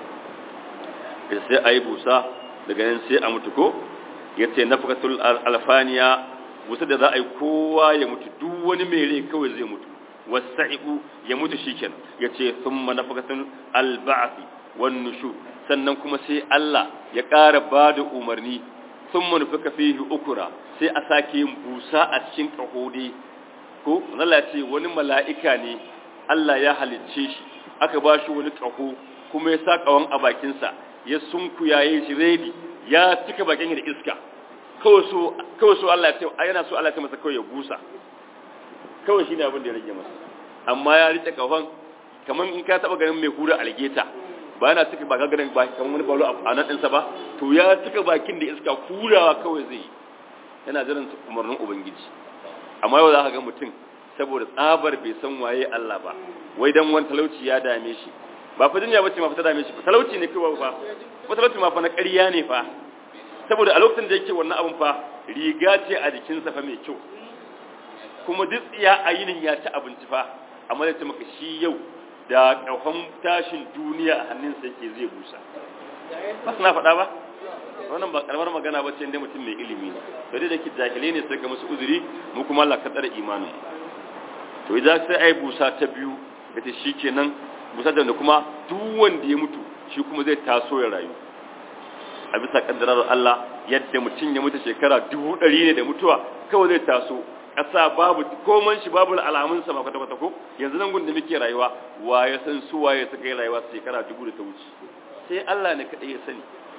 sai a yi busa daga nan sai a mutu ko yace nafaqatul alfaniya busa da za a yi kowa ya mutu duk wani mai rai kawai zai mutu wasa'iqu ya mutu shikenan yace thumma nafaqatul alba'thi wan nushur sannan kuma sai Allah ya ƙara bada umarni thumma nafaka fihi ukura sai a sake yin busa a cikin kahode ko Allah ya ce wani mala'ika ne Allah ya halicce shi aka ba shi wani kaho kuma ya sa kawan a bakin sa ya sunkuyaye shi ready ya cika bakin da iska kawai so kawai so Allah ya ce yana so Allah ya ce masa kawai ya busa kawai shine abin da ya rage masa amma ya rike kafan kaman in ka taba ganin mai hura algeta ba yana cika ba ganin ba kaman wani balo a nan ɗinsa ba to ya cika bakin da iska hurawa kawai zai yana jiran umarnin ubangiji amma yau za ka ga mutum saboda tsabar bai san waye Allah ba wai dan wani talauci ya dame shi ba fa dunya bace ma fa ta dame shi talauci ne kawai fa ko talauci ma fa na ƙarya ne fa saboda a lokacin da yake wannan abun fa riga ce a jikinsa fa mai kyau kuma duk ya a yinin ya ci abinci fa amma da ta maka shi yau da ƙahon tashin duniya a hannunsa yake zai busa ba suna faɗa ba wannan ba karamar magana ba ce inda mutum mai ilimi ne to dai da ke jahilai ne sai ga musu uzuri mu kuma Allah ka tsare imanin to idan sai ai busa ta biyu da ta shikenan busa da kuma duk wanda ya mutu shi kuma zai taso ya rayu a bisa kaddarar Allah yadda mutum ya mutu shekara dubu ɗari ne da mutuwa kawai zai taso ƙasa babu koman shi babu alamunsa ma kwata-kwata ko yanzu nan gun da muke rayuwa wa ya san su waye suka yi rayuwa shekara dubu da ta wuce sai Allah ne kaɗai ya sani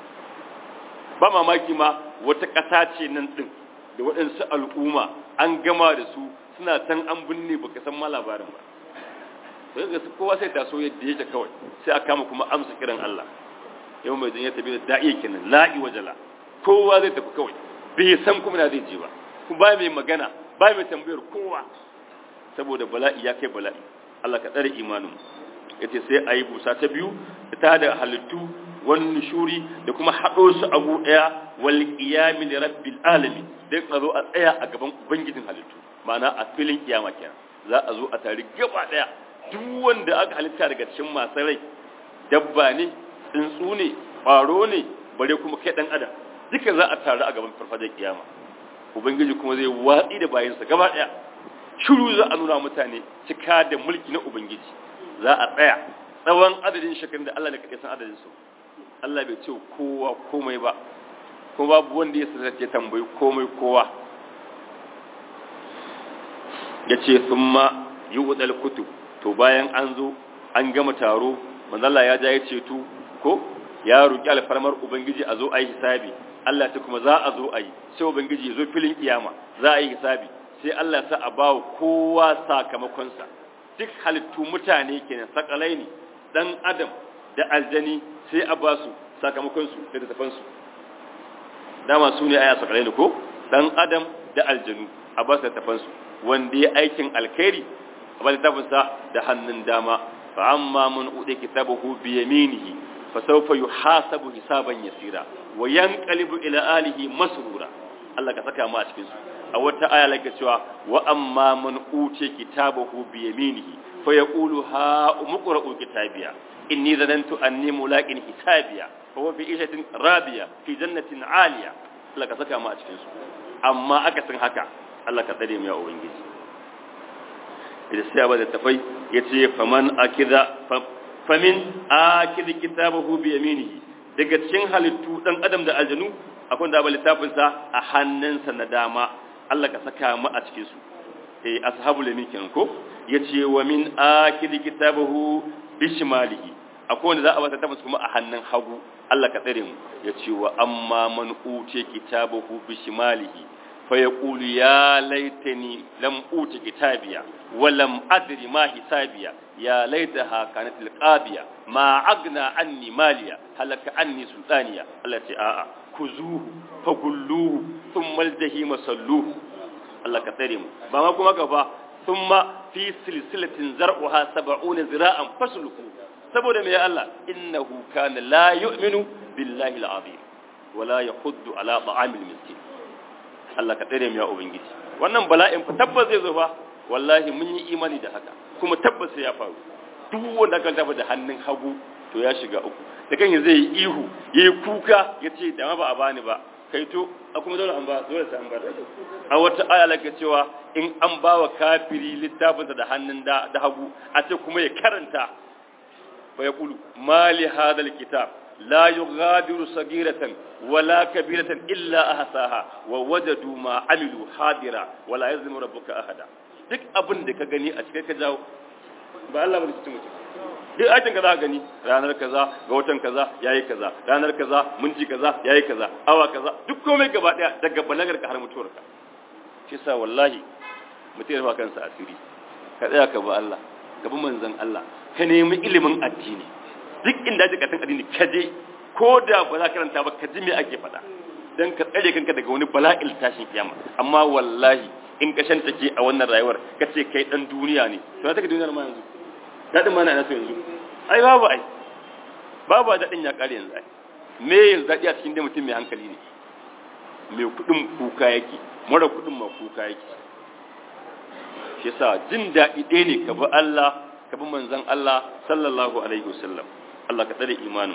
ba mamaki ma wata ƙasa ce nan ɗin da waɗansu al'umma an gama da su suna can an binne baka san ma labarin ba sai ga kowa sai taso yadda yake kawai sai a kama kuma amsa kiran Allah yau mai jin ya tafi da da'i kenan la'i wajala kowa zai tafi kawai bai san kuma na zai je ba kuma ba mai magana ba mai tambayar kowa saboda bala'i ya kai bala'i Allah ka tsare imanin yace sai ayi busa ta biyu ta da halittu wan nushuri da kuma hado su abu daya wal qiyam li rabbil alamin dai a zo a tsaya a gaban ubangijin halittu ma'ana a filin kiyama kenan za a zo a tare gaba daya duk wanda aka halitta daga cikin masu rai dabba ne tsuntsu ne ƙwaro ne bare kuma kai dan adam duka za a taru a gaban farfajar kiyama ubangiji kuma zai watsi da bayansa gaba daya shiru za a nuna mutane cika da mulki na ubangiji za a tsaya tsawon adadin shekarun da Allah ne kake san adadin su Allah bai ce kowa komai ba kuma babu wanda ya sanar ya tambayi komai kowa yace thumma yu'dal kutub to bayan an zo an gama taro manzo Allah ya ja ya ceto ko ya roki alfarmar ubangiji a zo ayi hisabi Allah ta kuma za a zo ayi sai ubangiji ya zo filin kiyama za a yi hisabi sai Allah sa a bawo kowa sakamakon sa duk halittu mutane kenan sakalai ne dan adam da aljani sai a ba su sakamakon su da tafan su dama su ne aya sakalai ne ko dan adam da aljanu a ba su tafan su wanda ya aikin alkhairi a ba tafin sa da hannun dama fa amma man udiya kitabahu bi yaminihi fa sawfa yuhasabu hisaban yasira wa yanqalibu ila alihi masrura Allah ka saka mu a cikin su a wata aya lake cewa wa amma man uti kitabahu bi yaminihi fa yaqulu ha umqra'u kitabiya inni zanantu anni mulaqin hisabiya fa huwa fi ishatin radiya fi jannatin 'aliya Allah ka saka mu a cikin su amma aka san haka Allah ka tsare mu ya ubangiji idan sai ba da tafai yace faman akida famin akida kitabahu bi yaminihi daga cikin halittu dan adam da aljanu akwai da ba littafin sa a hannunsa na dama Allah ka saka mu a cikin su eh ashabul yamin kenan ko yace wa min akidi kitabahu bishimalihi akwai wanda za a bata tabbas kuma a hannun hagu Allah ka tsare mu yace wa amma man uti kitabahu bishimalihi fa yaqulu ya laitani lam uti kitabiya wa lam adri ma hisabiya ya laitaha kanat alqabiya ma agna anni maliya halaka anni sultaniya Allah ce a'a kuzuhu fagulluhu thumma aljahima salluhu Allah ka tsare mu ba ma kuma gaba thumma fi silsilatin zar'uha sab'una zira'an fasluku saboda me ya Allah innahu kana la yu'minu billahi al'azim wa la yahuddu ala ta'amil miskin Allah ka tsare mu ya ubangiji wannan bala'in fa tabbas zai zo fa wallahi mun yi imani da haka kuma tabbas ya faru duk wanda ka tafi da hannun hagu to ya shiga uku da kan zai yi ihu yayi kuka yace da ma ba a bani ba kai to a kuma dole an ba dole sai an ba a wata aya lake cewa in an bawa kafiri littafinsa da hannun da da hagu a ce kuma ya karanta fa yaqulu mali hadal kitab la yughadiru sagiratan wala kabiratan illa ahsaha wa wajadu ma amilu hadira wala yazlimu rabbuka ahada duk abin da ka gani a cikin ka jawo ba Allah ba zai mutum duk aikin ka za ka gani ranar kaza ga watan kaza yayi kaza ranar kaza minti kaza yayi kaza awa kaza duk komai gaba daya daga balagar ka har mutuwar ka shi sa wallahi mutum ya kansa asiri ka tsaya ka ba Allah ka bi manzon Allah ka nemi ilimin addini duk inda ka san addini ka je ko da ba za ka karanta ba ka ji me ake faɗa dan ka tsare kanka daga wani bala'il tashin kiyama amma wallahi in ka shanta ke a wannan rayuwar ka ce kai dan duniya ne to ta ka duniyar ma yanzu dadin ma na naso yanzu ai babu ai babu dadin ya kare yanzu ai me yanzu dadi a cikin dai mutum mai hankali ne mai kudin kuka yake mara kudin ma kuka yake shi yasa jin dadi ɗaya ne ka bi Allah ka bi manzon Allah sallallahu alaihi wasallam Allah ka tsare imanin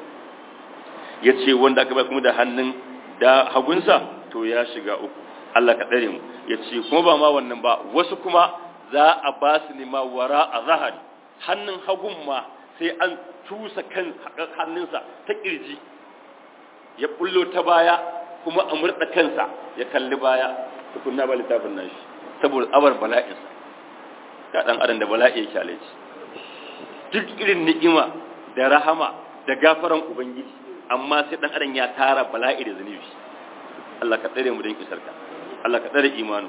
yace wanda aka bai kuma da hannun da hagunsa to ya shiga uku Allah ka tsare mu yace kuma ba ma wannan ba wasu kuma za a ba su ne ma wara a zahari hannun hagun ma sai an tusa kan hannunsa ta kirji ya bullo ta baya kuma a murda kansa ya kalli baya tukunna ba littafin nashi saboda abar bala'insa ga dan adam da bala'i yake alaji duk irin ni'ima da rahama da gafaran ubangiji amma sai dan adam ya tara bala'i da zunubi Allah ka tsare mu dan kisarka Allah ka tsare imanu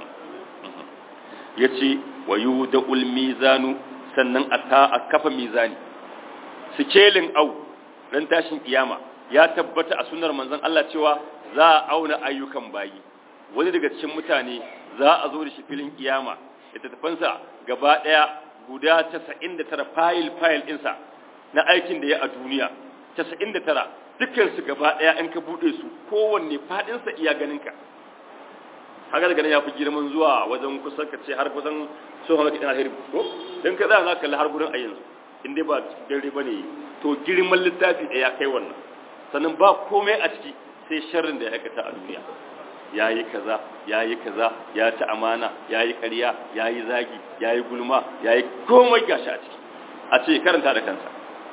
yace wa yudul mizanu sannan ata akafa mizani sikelin au ran tashin kiyama ya tabbata a sunnar manzon Allah cewa za a auna ayyukan bayi wani daga cikin mutane za a zo da shi filin kiyama ya tattafansa gaba daya guda casa'in da tara file file ɗinsa na aikin da ya a duniya casa'in da tara dukansu gaba daya in ka bude su kowanne fadinsa iya ganinka haka daga nan ya fi girman zuwa wajen kusan ka ce har kusan so haka kidan alheri ko dan ka za ka kalli har gurin a yanzu in dai ba dare bane to girman littafi da ya kai wannan sannan ba komai a ciki sai sharrin da ya aikata a duniya yayi kaza yayi kaza ya ta amana yayi ƙarya yayi zagi yayi gulma yayi komai gashi a ciki a ce karanta da kansa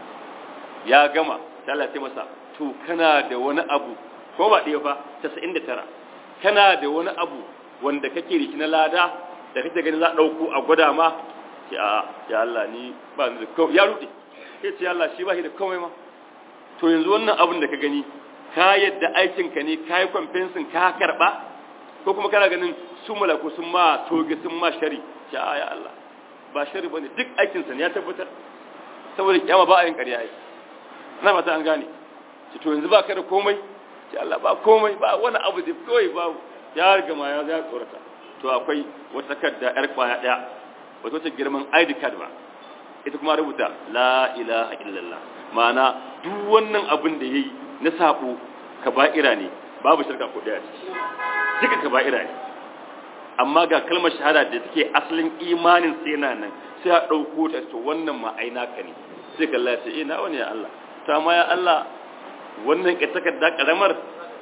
ya gama sai Allah ya masa to kana da wani abu ko ba ɗaya fa casa'in da tara kana da wani abu wanda kake riki na lada da kake ganin za a dauko a gwada ma ce a ya Allah ni ba ni da komai ya rude sai ce Allah shi ba shi da komai ma to yanzu wannan abin da ka gani ka yadda aikin ka ne kai compensation ka karba ko kuma kana ganin su malaku sun ma toge sun ma shari ce a ya Allah ba shari bane duk aikin sa ne ya tabbatar saboda kiyama ba a yin ƙarya ai na mata an gane ce to yanzu ba ka da komai ce Allah ba komai ba wani abu da kawai babu ya riga ma ya ya tsorata to akwai wata takarda yar kwaya daya wato ta girman I D card ba ita kuma rubuta la ilaha illallah. Ma'ana duk wannan abin da yayi na sabo kaba'ira ne, babu shirka ko daya ciki, duka kaba'ira ne. Amma ga kalmar shahada da take asalin imanin sai yana nan, sai a dauko ta, to wannan ma aina ka ne, sai kalla sai eh na wani ya Allah, ta ma ya Allah wannan ka takarda karamar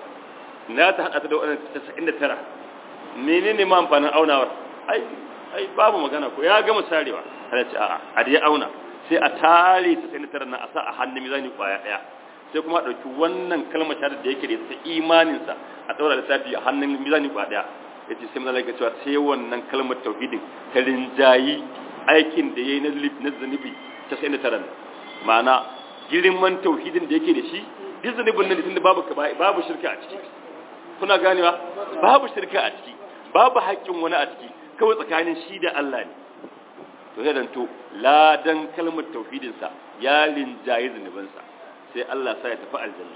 na ta hada ta da wannan tasa'in da tara, menene ma amfanin aunawar? ai ai babu magana ko ya gama sarewa. Allah ce a'a a dai auna, sai a tare ta sai tara na a sa a hannun mizani kwaya daya, sai kuma a dauki wannan kalmar shahada da yake da ta imanin sa a daura lissafi a hannun mizani kwaya daya. Yace sai mun ga cewa sai wannan kalmar tauhidin ta rinjayi aikin da yayi na zunubi tasa'in da tara. Ma'ana girman tauhidin da yake da shi, duk zunubin nan tunda babu babu shirka a ciki, kuna ganewa, babu shirka a ciki, babu haƙƙin wani a ciki, kawai tsakanin shi da Allah ne. To sai dan to ladan kalmar tauhidin sa ya linjayi zunubin sa, sai Allah sai ya tafi aljanna.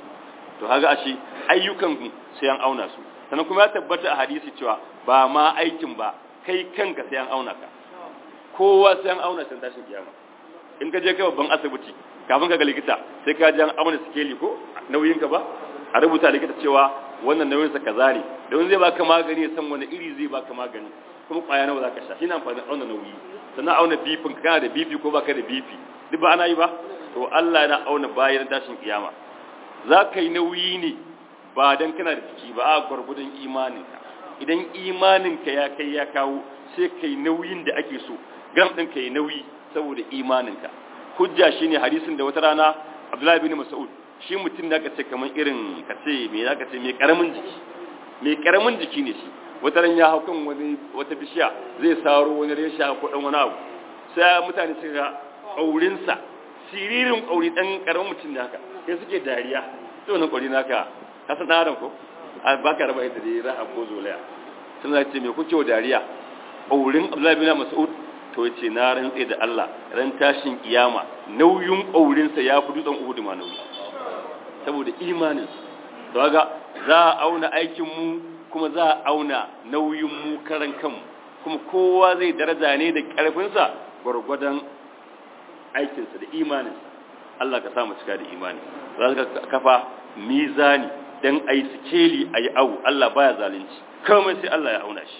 To kaga ashe ayyukan sai an auna su. Sannan kuma ya tabbata a hadisi cewa ba ma aikin ba, kai kanka sai an auna ka. Kowa sai an auna san tashin kiyama. In ka je kai babban asibiti, kafin ka ga likita sai ka je an auna sikeli ko nauyin ka ba, a rubuta likita cewa wannan nauyin sa kaza ne, don zai baka magani ya san wani iri zai baka magani, kuma kwaya nawa zaka sha. Shine amfani auna nauyi. Sannan auna bipin ka, kana da bipi ko baka da bipi, duk ba ana yi ba. To Allah yana auna bayan tashin kiyama. Za ka yi nauyi ne ba dan kana da ciki ba, a gurgudun imaninka. Idan imaninka ya kai ya kawo, sai kai nauyin da ake so, gram din ka yi nauyi saboda imaninka. Hujja shine hadisin da wata rana Abdullahi bin Mas'ud, shi mutum da ka ce kaman irin ka ce me zaka ce me karamin jiki, me karamin jiki ne shi. Wata ran ya hau kan wani wata bishiya zai saro wani resha ko dan wani abu, sai mutane suka ga aurin sa siririn auri dan karamin mutum ne haka, sai suke dariya. To wannan auri naka ka san dan ko ba ka raba yadda dai raha ko zolaya. Sun ce me kuke dariya? Aurin Abdullahi bin Mas'ud. To yace na rantse da Allah, ran tashin kiyama nauyin aurinsa ya fi dutsen Uhud ma nauyi, saboda imanin. To kaga za a auna aikin mu, kuma za a auna nauyin mu karan kanmu, kuma kowa zai daraja ne da karfin sa gurgurdan aikin sa da imanin sa. Allah ka sa mu cika da imani. Za ka kafa mizani dan ayi sikeli ayi awu. Allah baya zalunci, kamar sai Allah ya auna shi.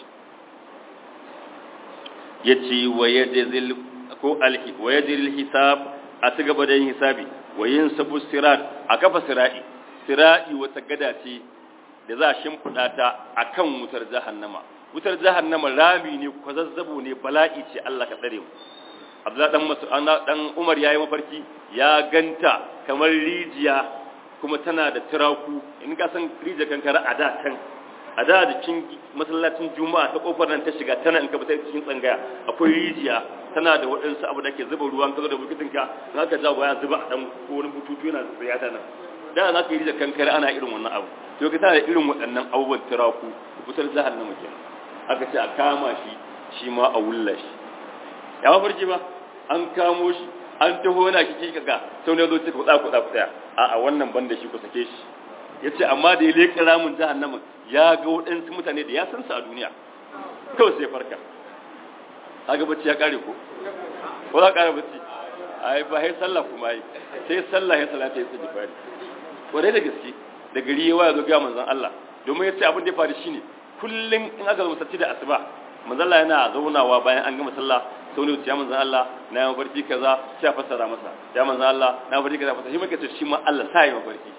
Yace wa yajzil ko alhi wa yajzil hisab, a ci gaba da yin hisabi, wa yinsabu sirat, a kafa sirai. Sirai wata gada ce da za a shimfida ta akan wutar jahannama. Wutar jahannama rami ne, kwazazzabo ne, bala'i ce. Allah ka tsare mu. Abdullah dan Mas'ud dan Umar yayi mafarki, ya ganta kamar rijiya, kuma tana da tiraku. In ka san rijiya kankara a da kan a da da cikin masallacin juma'a ta kofar nan ta shiga tana in ka fita cikin tsangaya akwai rijiya, tana da waɗansu abu da ke zuba ruwan ka zo da bukitinka, za ka jawo ya zuba a dan ko wani bututu yana tsaya ta nan. Da za ka yi rijiya kankare ana irin wannan abu, to ka tana da irin waɗannan abubuwan tiraku. Wutar jahannama kenan. Aka ce a kama shi, shi ma a wulla shi. Ya mafarki ba, an kamo shi, an taho yana kiki kaga, sau ne zo cika kuɗa kuɗa kuɗa. A'a wannan banda shi ku sake shi. Ya ce amma da ya leƙa ramin jahannama ya ga waɗansu mutane da ya san su a duniya, kawai sai farka. Haka bacci ya ƙare ko? Ko za ƙara bacci? Ai ba sai sallah kuma yi, sai sallah ya salata ya saki fari. Kwarai da gaske, da gari yawa ya zo ga manzon Allah, domin ya ce abin da ya faru shine kullum in aka zo masallaci da asuba, manzon Allah yana zaunawa bayan an gama sallah, sau ne ya manzon Allah na yi mafarki kaza, sai a fassara masa. Ya manzon Allah na mafarki kaza, fassara shi muke ce shi ma Allah sa yi mafarki.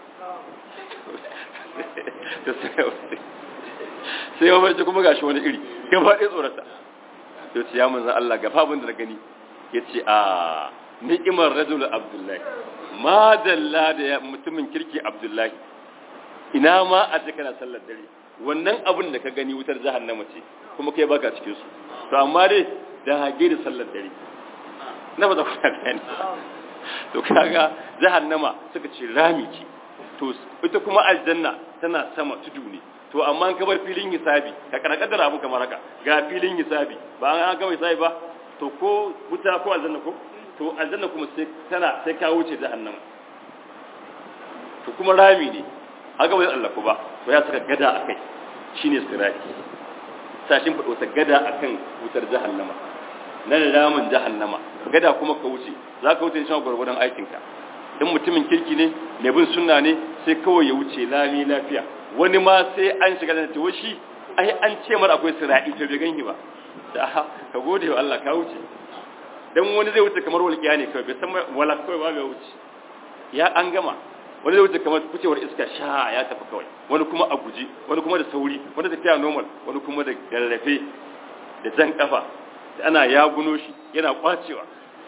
Sai ya mafarki kuma gashi wani iri, gaba ɗaya tsorata. Ya ce ya manzon Allah gafa abin da na gani, ya ce a ni'imar rajul Abdullahi, ma dalla da mutumin kirki Abdullahi, ina ma a ce kana sallar dare, wannan abin da ka gani wutar jahannama ce, kuma kai baka cikin su. To amma dai da hage da sallar dare na ba za ku gani. To kaga jahannama suka ce rami ce, to ita kuma aljanna tana sama tudu ne. To amma an kabar filin hisabi, ka kana kaddara abu kamar haka, ga filin hisabi ba an gama hisabi ba, to ko wuta ko aljanna ko to aljanna kuma sai tana sai ka wuce jahannama, to kuma rami ne haka bai Allah ko ba, to ya saka gada akai shine sirati, sashin fado ta gada akan wutar jahannama nan ramin jahannama gada kuma ka wuce za ka wuce shan gwargwadon aikinka in mutumin kirki ne mai bin sunna ne sai kawai ya wuce lami lafiya wani ma sai an shiga da tawo shi ai an ce mar akwai sira'i to bai ganki ba da ka gode wa Allah ka wuce dan wani zai wuce kamar walƙiya ne kawai bai san wala kawai ba bai wuce ya an gama wani zai wuce kamar kucewar iska sha ya tafi kawai wani kuma a guji wani kuma da sauri wani tafiya normal wani kuma da garrafe da jan kafa ana yaguno shi yana kwacewa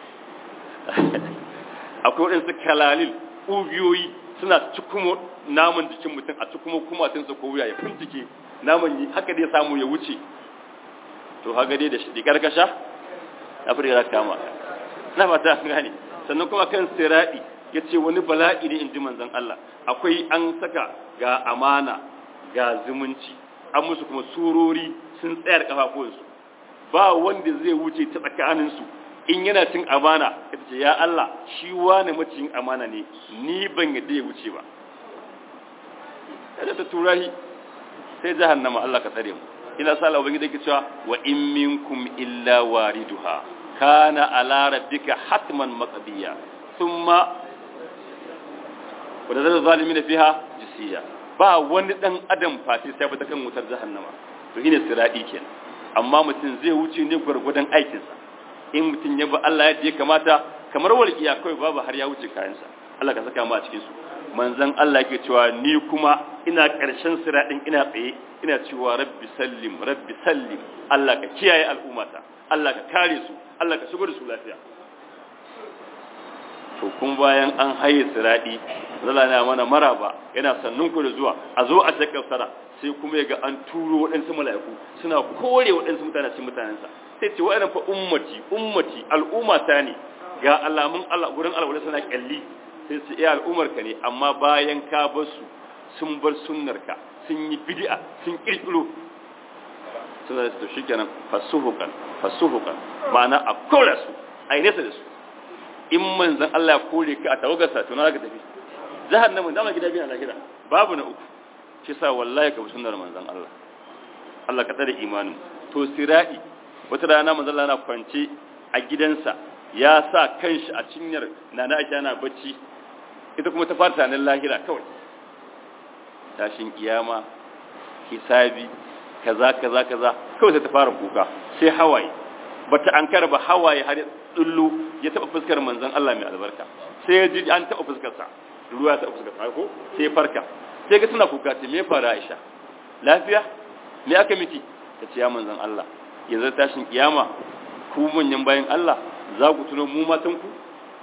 akwai waɗansu kalalil ƙugiyoyi suna cikumo naman jikin mutum a cikumo kumatinsa ko wuya ya fincike naman yi haka dai samu ya wuce to haka dai da shi karkasha na fi da kama na fata gane sannan kuma kan siradi ya ce wani bala'i ne in ji manzan Allah akwai an saka ga amana ga zumunci an musu kuma surori sun tsayar kafafuwansu ba wanda zai wuce ta tsakaninsu in yana cin amana ya ce ya Allah shi wani macin amana ne ni ban yadda ya wuce ba kada ta turahi sai jahannama Allah ka tsare mu ina sa Allah ubangiji yake cewa wa in minkum illa wariduha kana ala rabbika hatman maqdiya thumma wadda zai zalimi da fiha jisiya ba wani dan adam fati sai bata kan wutar jahannama to shine siradi kenan amma mutum zai wuce ne gurgudan aikinsa in mutum ya ba Allah yadda ya kamata kamar walƙiya kai babu har ya wuce kayansa Allah ka saka mu a cikin su manzon Allah yake cewa ni kuma ina ƙarshen siradin ina tsaye ina cewa rabbi sallim rabbi sallim Allah ka kiyaye al'ummata Allah ka kare su Allah ka shigo da su lafiya to kun bayan an haye siradi zalla na mana maraba yana sannun ku da zuwa a zo a cikin sara sai kuma yaga an turo waɗansu mala'iku suna kore waɗansu mutane cikin mutanensa sai ce wa'annan fa ummati ummati al'ummata ne ga alamun Allah gurin Allah suna kalli sai su iya al'ummar ka ne amma bayan ka bar su sun bar sunnar ka sun yi bid'a sun kirkiro suna da su shikenan fasuhukan fasuhukan ma'ana a kore su ai nesa da su in manzon Allah ya kore ka a tawagarsa to na ka tafi jahannamin da ma gida biyan lahira babu na uku shi sa wallahi ka bi sunnar manzon Allah Allah ka tsare imanin to sirai wata rana manzon Allah na kwance a gidansa ya sa kanshi a cinyar nana Aisha na bacci ita kuma ta fara nan lahira kawai tashin kiyama hisabi kaza kaza kaza kawai sai ta fara kuka sai hawaye bata ankara ba hawaye har dullu ya taba fuskar manzon Allah mai albarka sai ya ji an taba fuskar sa ruwa ta fuskar sa ko sai ya farka sai ga tana kuka ce me fara Aisha lafiya me aka miki tace ya manzon Allah yanzu tashin kiyama ku manyan bayan Allah za ku tuno mu matan ku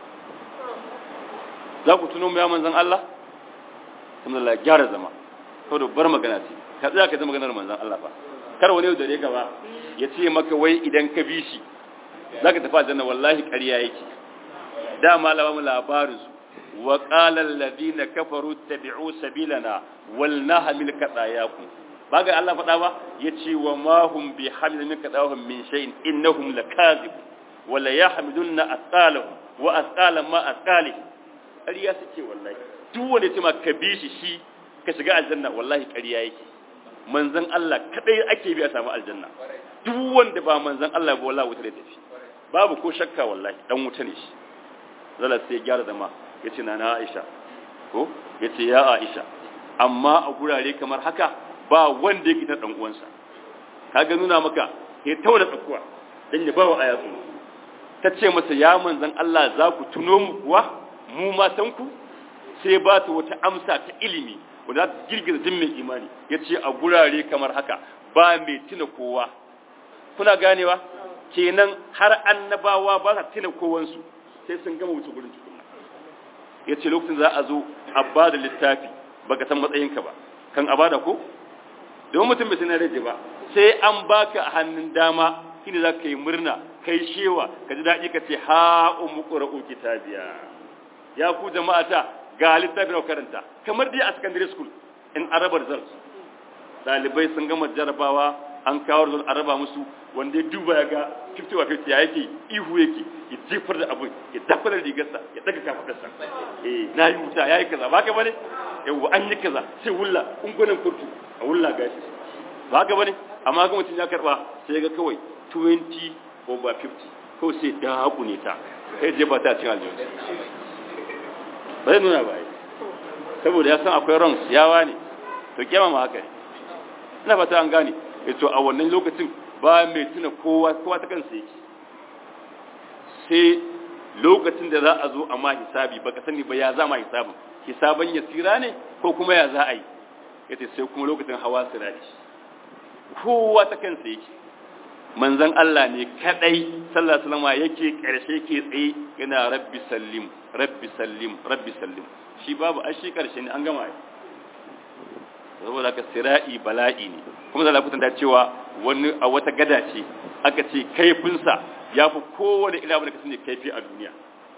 za ku tuno mu ya manzon Allah alhamdulillah gyara zama saboda bar magana ce ka tsaya ka zama maganar manzon Allah fa kar wani da reka ba ya ce maka wai idan ka bi shi zaka tafi aljanna wallahi ƙarya yake da malama mu labarin su wa qala alladhina kafaru tabi'u sabilana wal nahmil qadayakum baga Allah faɗa ba yace wa ma hum bi hamil min qadahum min shay'in innahum lakazib wa la yahmilunna asqalahum wa asqalan ma asqali ƙarya suke wallahi duk wanda ce ma ka bi shi shi ka shiga aljanna wallahi ƙarya yake manzon Allah kadai ake bi a samu aljanna duk wanda ba manzon Allah ba wallahi wuta da tafi babu ko shakka wallahi dan wuta ne shi zalla sai gyara zama yace na na Aisha ko yace ya Aisha amma a gurare kamar haka ba wanda yake ta dan uwansa kaga nuna maka ya tauna tsakuwa dan ya bawa ayatu tace masa ya manzon Allah za ku tuno mu kuwa mu matan ku sai ba ta wata amsa ta ilimi wanda ta girgiza jimmin imani yace a gurare kamar haka ba mai tuna kowa kuna ganewa kenan har annabawa ba sa tuna kowansu sai sun gama wuce gurin tukunna yace lokacin za a zo a bada littafi baka san matsayinka ba kan abada ko don mutum bai sanar da ba sai an baka a hannun dama shine zaka yi murna kai shewa ka ji dadi ka ce ha ummu qra'u kitabiya ya ku jama'ata ga littafin da karanta kamar dai a secondary school in araba results dalibai sun gama jarabawa an kawo result araba musu wanda ya duba ya ga fifty wa fifty ya yake ihu yake ya jefar da abin ya dafa da rigarsa ya daga kafadarsa eh na yi wuta ya yi kaza ba ka bane yawa an yi kaza sai wulla ungunan kurtu a wulla gashi ba ka bane amma ga mutum ya karba sai ga kawai twenty over fifty ko sai da haku ne ta kai je ba ta cin aljanna ba zai nuna ba ai saboda ya san akwai wrongs yawa ne to kiyama ma haka ne ina fata an gane to a wannan lokacin ba mai tuna kowa kowa ta kansa yake sai lokacin da za a zo a ma hisabi baka sani ba ya za ma hisabin hisaban yasira ne ko kuma ya za a yi yace sai kuma lokacin hawa sirati kowa ta kansa yake manzon Allah ne kadai sallallahu alaihi wasallam yake karshe ke tsaye yana rabbi sallim rabbi sallim rabbi sallim shi babu a shi karshe ne an gama yi saboda ka sira'i bala'i ne kuma za a kutanta cewa wani a wata gada ce aka ce kaifinsa ya fi kowane ila wani kasan ne kaifi a duniya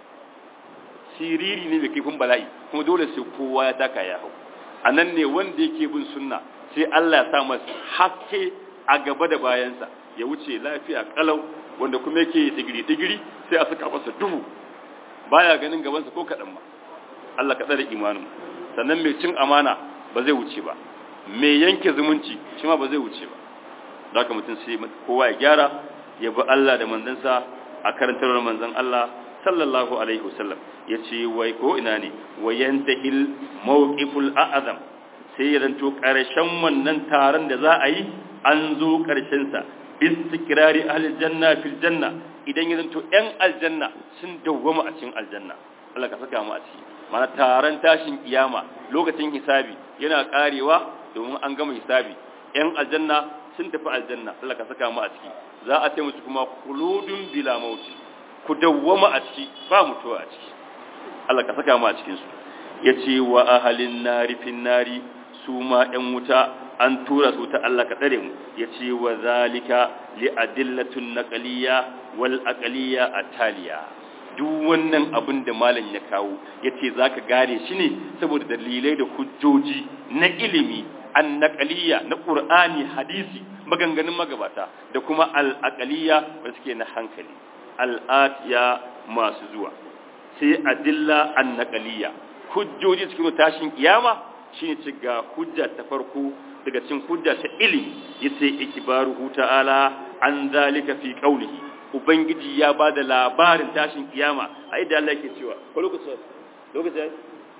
siriri ne mai kaifin bala'i kuma dole sai kowa ya taka ya hau a nan ne wanda yake bin sunna sai Allah ya sa masa haske a gaba da bayansa ya wuce lafiya kalau wanda kuma yake digiri digiri sai a saka masa duhu baya ganin gabansa ko kadan ba Allah ka tsare imanin sannan mai cin amana ba zai wuce ba mai yanke zumunci shi ma ba zai wuce ba zaka mutum sai kowa ya gyara ya bi Allah da manzansa a karantar manzon Allah sallallahu alaihi wasallam yace wai ko ina ne wayantahil mawqiful a'zam sai ya zanto karshen wannan taron da za a yi an zo karshen sa istikrari ahli janna fil janna idan ya zanto yan aljanna sun dawwama a cikin aljanna Allah ka saka mu a ciki mana taron tashin kiyama lokacin hisabi yana karewa domin an gama hisabi yan aljanna sun tafi aljanna Allah ka saka mu a ciki za a ce musu kuma khuludun bila mauti ku dawwama a ciki ba mutuwa a ciki Allah ka saka mu a cikin su yace wa ahalin nari fin nari su ma yan wuta an tura su ta Allah ka tsare mu yace wa zalika li adillatun naqliya wal aqliya ataliya duk wannan abin da malam ya kawo yace zaka gane shi ne saboda dalilai da hujjoji na ilimi an naqliya na qur'ani hadisi maganganun magabata da kuma al aqliya wanda suke na hankali al atiya masu zuwa sai adilla an naqliya hujjoji cikin tashin kiyama shine ci ga hujja ta farko daga cikin hujja ta ilimi yace ikbaruhu ta'ala an zalika fi qawlihi ubangiji ya bada labarin tashin kiyama ai da Allah yake cewa ko lokacin lokacin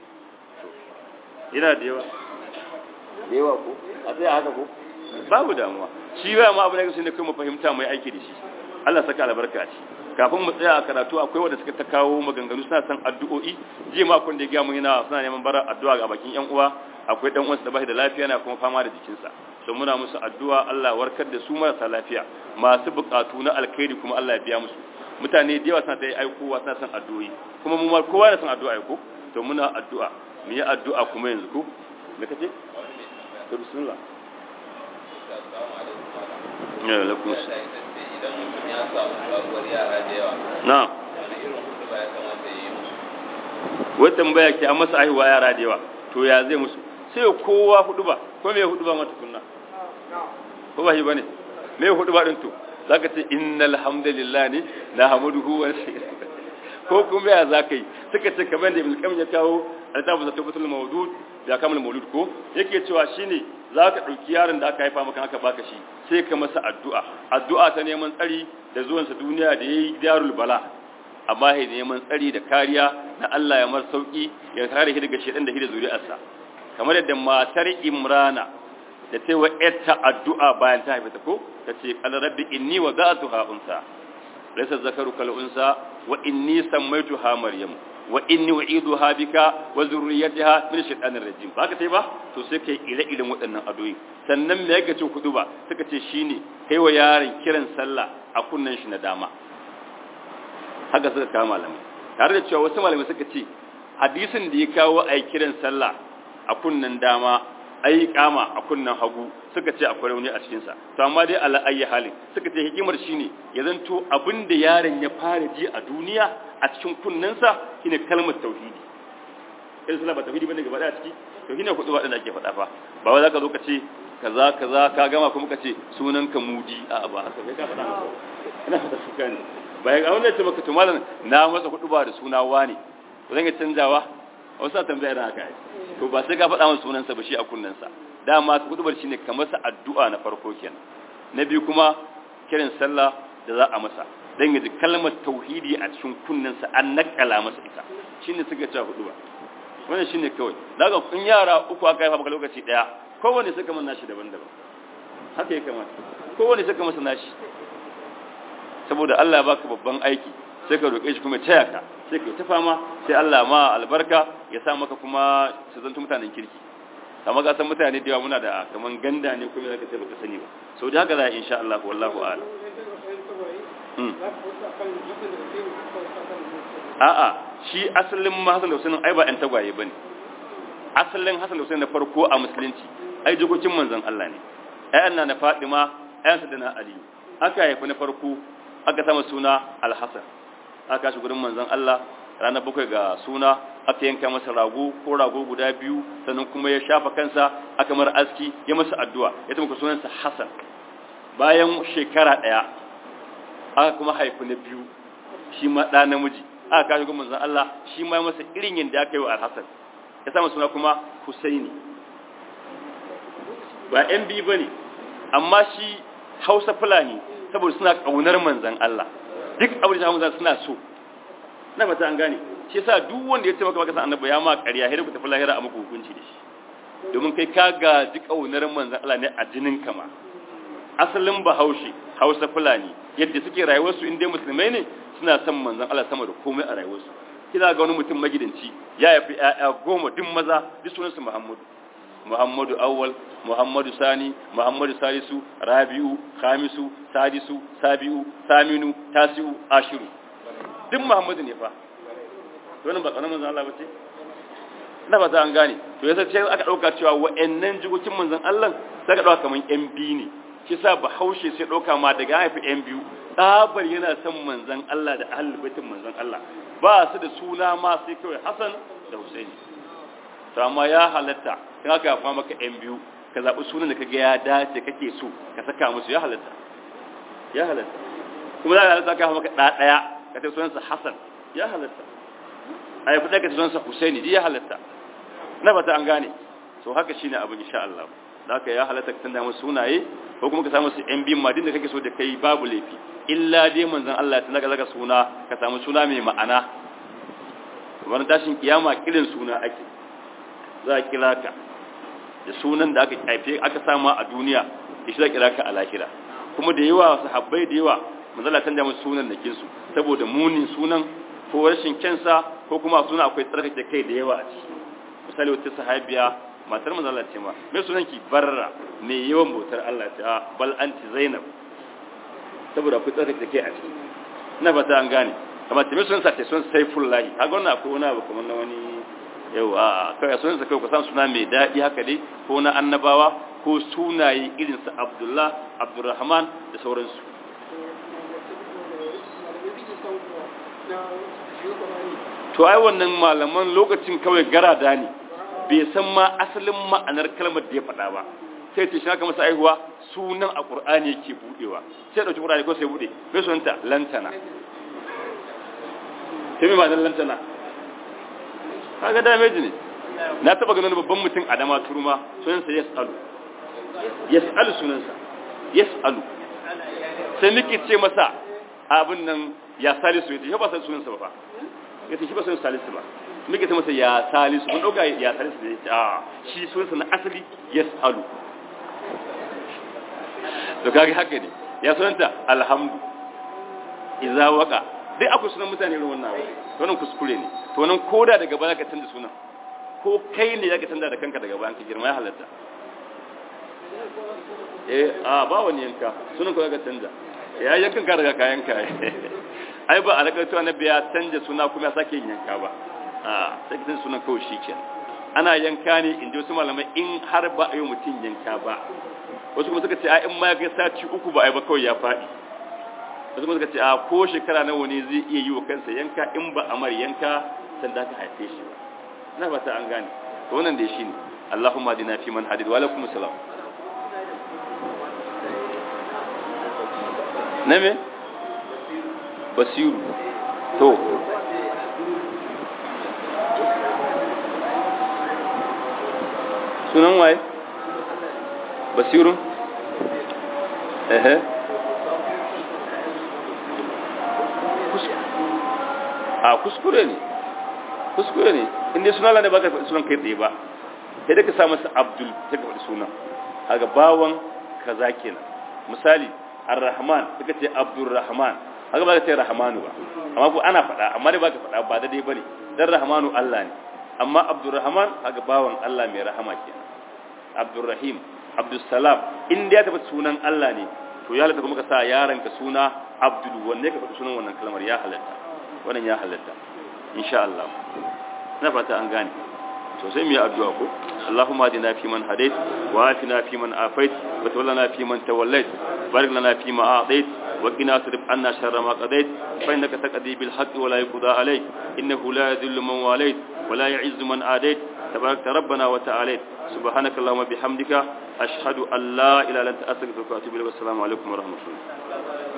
yana da yawa da yawa ko a tsaya haka ko babu damuwa shi ba ma abu ne sai ne kuma fahimta mai aiki da shi Allah saka albarka ci kafin mu tsaya a karatu akwai wanda suka ta kawo maganganu suna san addu'o'i jiya ma kun da ya ga mun yana suna neman bara addu'a ga bakin yan uwa akwai dan uwansa da bai da lafiya na kuma fama da jikinsa so muna musu addu'a Allah warkar da su marasa lafiya masu bukatu na alkhairi kuma Allah ya biya musu mutane da yawa suna ta yi aikowa suna san addu'o'i kuma mu ma kowa da san addu'a aiko to muna addu'a mu yi addu'a kuma yanzu ko me kace to bismillah ya lakum idan mutum ya samu sabuwar yara da yawa na wani irin hudu ba ya kamata ya yi musu wata tambaya ke an masa aihuwa yara da yawa to ya zai musu sai kowa hudu ba ko me hudu ba mata kunna ko ba shi bane me hudu ba din to zaka ce innal hamdalillah ne la hamduhu wa ko kuma ya zakai suka ce kaman da ibn qayyim ya kawo al-tabu zatabatul mawdud ya kamal mawlud ko yake cewa shine zaka dauki yaron da aka haifa maka aka baka shi sai ka masa addu'a addu'a ta neman tsari da zuwan sa duniya da yayi darul bala amma sai neman tsari da kariya na Allah ya mar sauki ya kare shi daga shedan da shi da zuri'arsa kamar yadda matar Imrana da ta wa ƴarta addu'a bayan ta haifa ta ko tace qala rabbi inni wada'tuha unsa laysa zakaru kal unsa wa inni sammaytuha maryam wa inni u'iduha bika wa zurriyyataha min shaytanir rajim ba ka sai ba to sai kai ire-iren waɗannan addu'o'i sannan me yake ce kudu ba suka ce shine kai wa yaron kiran sallah a kunnan shi na dama haka suka kawo malamai tare da cewa wasu malamai suka ce hadisin da ya kawo ai kiran sallah a kunnan dama ai kama a kunnan hagu suka ce akwai rauni a cikin sa to amma dai ala ayi halin suka ce hikimar shine ya zanto abinda yaron ya fara ji a duniya a cikin kunnensa shine kalmar tauhidi irin sallah ba tauhidi bane gaba daya ciki to shine kudu ba da ake faɗa fa ba wai zaka zo ka ce kaza kaza ka gama kuma ka ce sunan ka mudi a ba haka bai ka faɗa ina fata su kan bayan a wannan ce maka to malam na masa kudu ba da suna wani zan ga canjawa wasu sa tambaya da haka to ba sai ka faɗa masa sunansa ba shi a kunnensa dama kudu bar shine ka masa addu'a na farko kenan na biyu kuma kiran sallah da za a masa dan yaji kalmar tauhidi a cikin kunnensa an nakala masa ita shine suka ce hudu ba wannan shine kawai daga kun yara uku aka haifa maka lokaci daya kowanne suka manna shi daban-daban haka ya kamata kowanne suka masa nashi saboda Allah ya baka babban aiki sai ka roƙe shi kuma taya ka sai ka ta fama sai Allah ma albarka ya sa maka kuma su zanto mutanen kirki amma ga san mutane da yawa muna da kaman ganda ne kuma zaka ce baka sani ba so da haka za insha Allah wallahu a'lam a'a shi asalin ma Hassan da Hussein ai ba ɗan tagwaye bane asalin Hassan da Hussein na farko a musulunci ai jikokin manzon Allah ne ai anna na Fatima ai sadana Ali aka haifa na farko aka sama suna Al-Hasan aka shi gurin manzon Allah ranar bakwai ga suna aka yanka masa rago ko rago guda biyu sannan kuma ya shafa kansa aka mara aski ya masa addu'a ya tabbata sunansa Hassan bayan shekara daya aka kuma haifi na biyu shi ma da namiji aka kashi gurin manzon Allah shi ma ya masa irin yanda aka yi wa Al-Hasan ya sama suna kuma Husaini ba yan biyu bane amma shi Hausa Fulani saboda suna kaunar manzon Allah duk abin da Hamza suna so na fata an gane shi yasa duk wanda ya ce maka maka san annabi ya ma ƙarya sai ku tafi lahira a muku hukunci da shi domin kai ka ga duk kaunar manzon Allah ne a jinin kama asalin Bahaushe Hausa Fulani yadda suke rayuwar su inda musulmai ne suna son manzon Allah sama da komai a rayuwar su kina ga wani mutum magidanci ya yafi ƴaƴa goma duk maza duk sunan su Muhammadu Muhammadu Awwal Muhammadu Sani Muhammadu Salisu Rabi'u Khamisu Sadisu Sabi'u Saminu Tasi'u Ashiru duk Muhammadu ne fa wannan ba karamin manzon Allah bace ina ba za an gane to yasa sai aka dauka cewa wa'annan jikokin manzon Allah sai ka dauka kaman yan biyu ne shi sa Bahaushe sai dauka ma daga haifi yan biyu tsabar yana son manzon Allah da ahlul baitin manzon Allah ba su da suna ma sai kawai Hassan da Husaini to amma ya halatta kan aka fa maka yan biyu ka zabi sunan da kage ya dace kake so ka saka musu ya halatta ya halatta kuma za ka halatta ka maka da daya ka ce sunansa Hassan ya halatta ai fada ka ce sunansa Husaini ya halatta na bata an gane so haka shine abu insha Allah da haka ya halatta ka tanda musu sunaye ko kuma ka samu su yan biyun madin da kake so da kai babu laifi illa dai manzon Allah ya tana ka suna ka samu suna mai ma'ana wannan tashin kiyama kirin suna ake za a kira ka da sunan da aka haife aka sama a duniya shi za a kira ka a lahira kuma da yawa sahabbai da yawa manzala canja musu sunan nakin su saboda munin sunan ko rashin kyansa ko kuma sunan akwai tsarkake kai da yawa a ciki misali wata sahabiya matar manzala ce ma me sunan ki barra me yawan bautar Allah ta bal anti zainab saboda akwai tsarkake kai a ciki ina fata an gane amma me sunan sa ce sunan saifullahi kaga wannan akwai wani abu kamar na wani yau a kai sunan sa kai ku san suna mai dadi haka dai ko na annabawa ko sunaye irin su Abdullah Abdurrahman da sauransu to ai wannan malaman lokacin kawai garada ne bai san ma asalin ma'anar kalmar da ya faɗa ba sai ce shi haka masa aihuwa sunan a Qur'ani yake budewa sai dauki Qur'ani ko sai bude mai sunanta lantana sai mai ma'anar lantana kaga damage ne na taba ganin babban mutum Adama Turma sunansa Yasalu Yasalu sunansa Yasalu sai nake ce masa abin nan ya Salisu yace ba san sunansa ba fa yace shi ba san Salisu ba nake ce masa ya Salisu mun dauka ya Salisu ne a shi sunansa na asali Yasalu to kage haka ne ya sunanta alhamdu idza waqa dai akwai sunan mutane irin wannan wannan kuskure ne to nan koda daga baya ka canza sunan ko kai ne zaka canza da kanka daga bayan ka girma ya halatta eh a ba wani yanka sunan ko zaka canza ya yankan ka daga kayan ka ai ba alƙarto annabi ya canja suna kuma ya sake yanka ba a sai kin sunan kawai shikenan ana yanka ne in ji wasu malamai in har ba a yi mutum yanka ba wasu kuma suka ce a in ma ga sati uku ba ai ba kawai ya faɗi wasu kuma suka ce a ko shekara nawa ne zai iya yi wa kansa yanka in ba amar yanka san da ka haife shi ba na fata an gane to wannan dai shine Allahumma dina fi man hadid wa alaikum assalam name basiru to sunan waye basiru eh a kuskure ne kuskure ne inda suna Allah ne baka faɗi sunan kai tsaye ba sai da ka sa masa Abdul sai ka faɗi sunan kaga bawan kaza kenan misali Ar-Rahman suka ce Abdurrahman haka ba ka ce Rahmanu ba amma ko ana faɗa amma dai baka faɗa ba daidai bane dan Rahmanu Allah ne amma Abdurrahman haka bawan Allah mai rahama kenan Abdurrahim Abdussalam in da ya tabbata sunan Allah ne to ya halatta kuma ka sa yaranka suna Abdul wanne ka faɗi sunan wannan kalmar ya halatta wannan ya halatta insha Allah na fata an gane to sai mu yi addu'a ko Allahumma hadina fi man hadait wa afina fi man afait wa tawallana fi man tawallait barik lana fi ma a'tait wa qina sarif anna sharra ma qadait fa innaka taqdi bil haqqi wa la yuqda alayk innahu la yadhillu man walayt wa la yu'izzu man adait tabarakta rabbana wa ta'ala subhanaka allahumma bihamdika ashhadu an la ilaha illa anta astaghfiruka wa atubu ilayk assalamu alaykum wa rahmatullahi